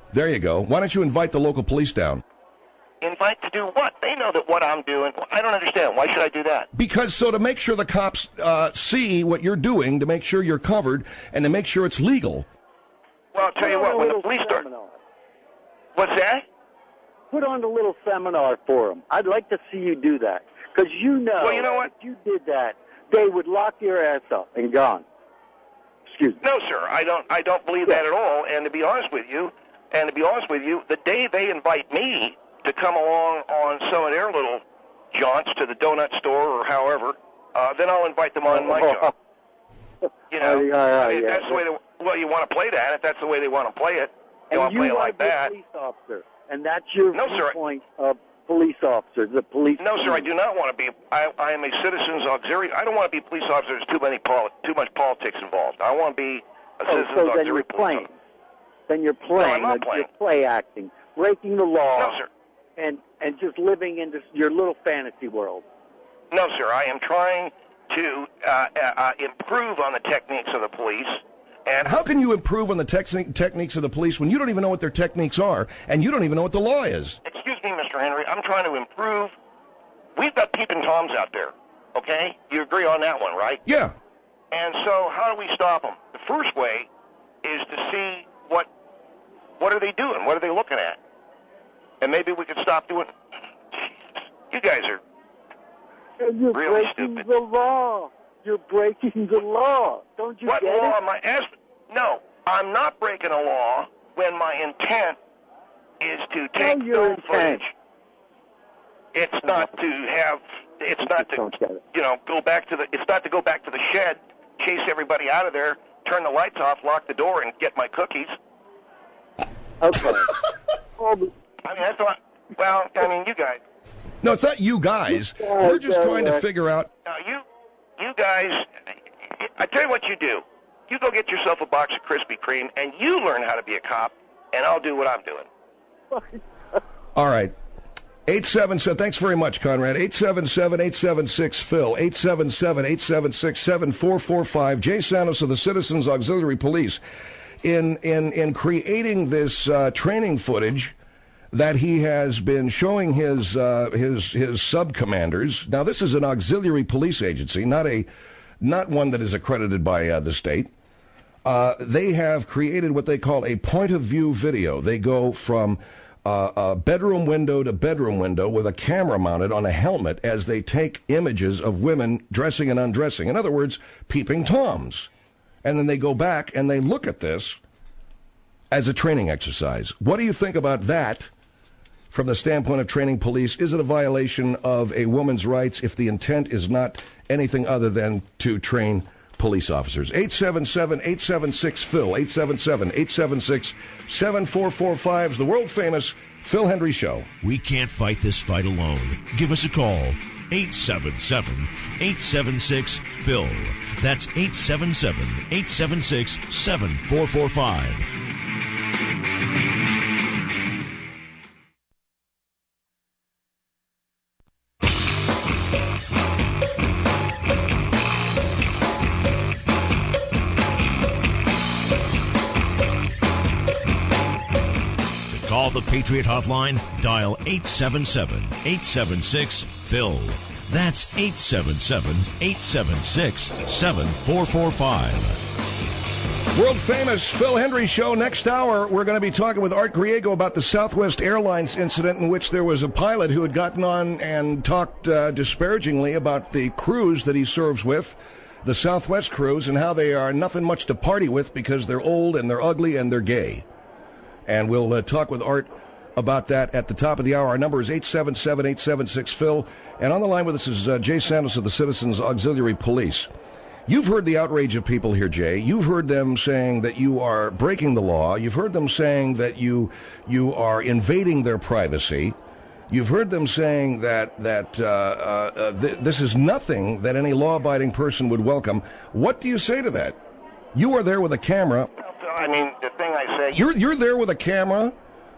Why don't you invite the local police down? Invite to do what? They know that what I'm doing. I don't understand. Why should I do that? Because to make sure the cops see what you're doing, to make sure you're covered, and to make sure it's legal. Well, I'll tell you what. When the police start, what's that? Put on a little seminar for them. I'd like to see you do that. Because well, you know what? If you did that, they would lock your ass up and gone. Excuse me. No, sir, I don't believe that at all. And to be honest with you, the day they invite me to come along on some of their little jaunts to the donut store or however, then I'll invite them on my job. That's the way. You want to play that? If that's the way they want to play it, they want to play it like that. Police officer, and that's your point of police officers, the police. No, sir, I do not want to be. I am a citizens auxiliary. I don't want to be a police officer. There's too much politics involved. I want to be a citizens auxiliary police officer. Then you're playing. No, I'm not playing. You're play acting, breaking the law. No, sir. And just living in your little fantasy world. No, sir. I am trying to improve on the techniques of the police. And how can you improve on the techniques of the police when you don't even know what their techniques are and you don't even know what the law is? Excuse me, Mr. Henry. I'm trying to improve. We've got peeping Toms out there, okay? You agree on that one, right? Yeah. And so how do we stop them? The first way is to see what are they doing? What are they looking at? And maybe we could stop doing. Jesus, you guys are you're really breaking stupid. The law. You're breaking the law. Don't you what get law it? am I asking? No, I'm not breaking a law when my intent is to take film footage. It's not to have. It's not to go back to the. It's not to go back to the shed, chase everybody out of there, turn the lights off, lock the door, and get my cookies. Okay. I mean, that's what. Well, I mean, you guys. No, it's not you guys. We're just trying to figure out. You guys. I tell you what you do. You go get yourself a box of Krispy Kreme, and you learn how to be a cop, and I'll do what I'm doing. All right. 877, thanks very much, Conrad. 877-876-PHIL, 877-876-7445. Jay Santos of the Citizens Auxiliary Police. In creating this training footage that he has been showing his sub-commanders. Now, this is an auxiliary police agency, not one that is accredited by the state. They have created what they call a point-of-view video. They go from bedroom window to bedroom window with a camera mounted on a helmet as they take images of women dressing and undressing. In other words, peeping toms. And then they go back and they look at this as a training exercise. What do you think about that from the standpoint of training police? Is it a violation of a woman's rights if the intent is not anything other than to train police officers? 877-876-PHIL, 877-876-7445 is the world-famous Phil Hendrie Show. We can't fight this fight alone. Give us a call. 877-876-PHIL. That's 877-876-7445. Call the Patriot Hotline, dial 877-876-PHIL. That's 877-876-7445. World-famous Phil Hendrie Show. Next hour, we're going to be talking with Art Griego about the Southwest Airlines incident in which there was a pilot who had gotten on and talked disparagingly about the crews that he serves with, the Southwest crews, and how they are nothing much to party with because they're old and they're ugly and they're gay. And we'll talk with Art about that at the top of the hour. Our number is 877-876-PHIL. And on the line with us is Jay Santos of the Citizens Auxiliary Police. You've heard the outrage of people here, Jay. You've heard them saying that you are breaking the law. You've heard them saying that you are invading their privacy. You've heard them saying that this is nothing that any law-abiding person would welcome. What do you say to that? You are there with a camera. I mean, the thing I say... You're there with a camera,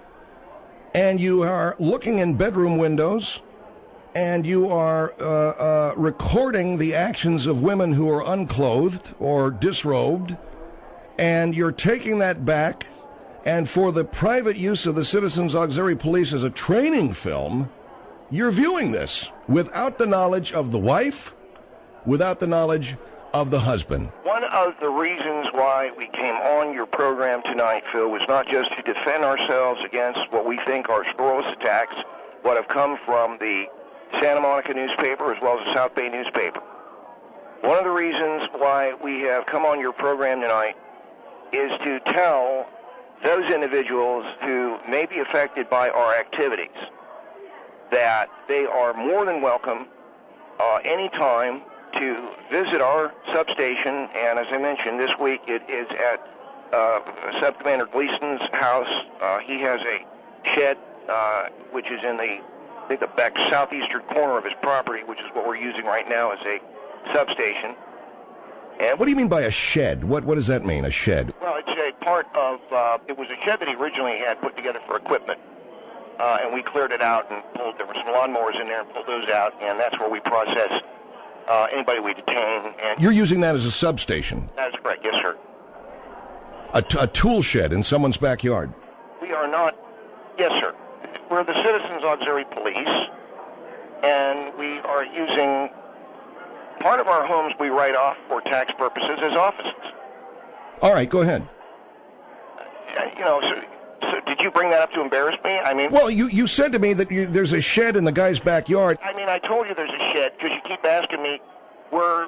and you are looking in bedroom windows, and you are recording the actions of women who are unclothed or disrobed, and you're taking that back, and for the private use of the Citizens Auxiliary Police as a training film, you're viewing this without the knowledge of the wife, without the knowledge of the husband. One of the reasons why we came on your program tonight, Phil, was not just to defend ourselves against what we think are scurrilous attacks, what have come from the Santa Monica newspaper as well as the South Bay newspaper. One of the reasons why we have come on your program tonight is to tell those individuals who may be affected by our activities that they are more than welcome anytime to visit our substation. And as I mentioned, this week it is at Sub-Commander Gleason's house. He has a shed which is in the back southeastern corner of his property, which is what we're using right now as a substation. And what do you mean by a shed? What does that mean, a shed? Well, it's a part of, it was a shed that he originally had put together for equipment. And we cleared it out and there were some lawnmowers in there and pulled those out, and that's where we process anybody we detain. And you're using that as a substation? That is correct, yes, sir. A tool shed in someone's backyard? We are not, yes, sir. We're the Citizens Auxiliary Police, and we are using part of our homes we write off for tax purposes as offices. All right, go ahead. So did you bring that up to embarrass me? I mean, well, you said to me that there's a shed in the guy's backyard. I mean, I told you there's a shed because you keep asking me what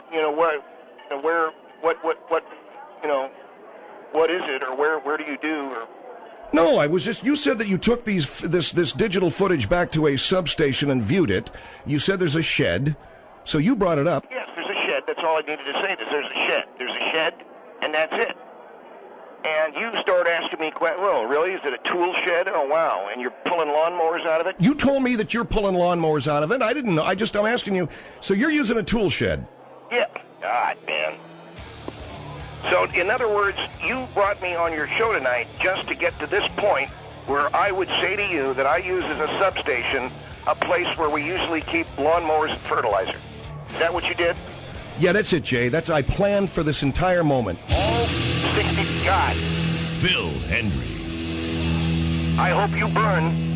is it, or where do you do, or. No, you said that you took this digital footage back to a substation and viewed it. You said there's a shed, so you brought it up. Yes, there's a shed. That's all I needed to say. There's a shed. There's a shed, and that's it. And you start asking me, well, really? Is it a tool shed? Oh, wow. And you're pulling lawnmowers out of it? You told me that you're pulling lawnmowers out of it. I didn't know. I'm asking you. So you're using a tool shed? Yeah. God, man. So, in other words, you brought me on your show tonight just to get to this point where I would say to you that I use as a substation a place where we usually keep lawnmowers and fertilizer. Is that what you did? Yeah, that's it, Jay. I planned for this entire moment. All 60 God. Phil Hendrie. I hope you burn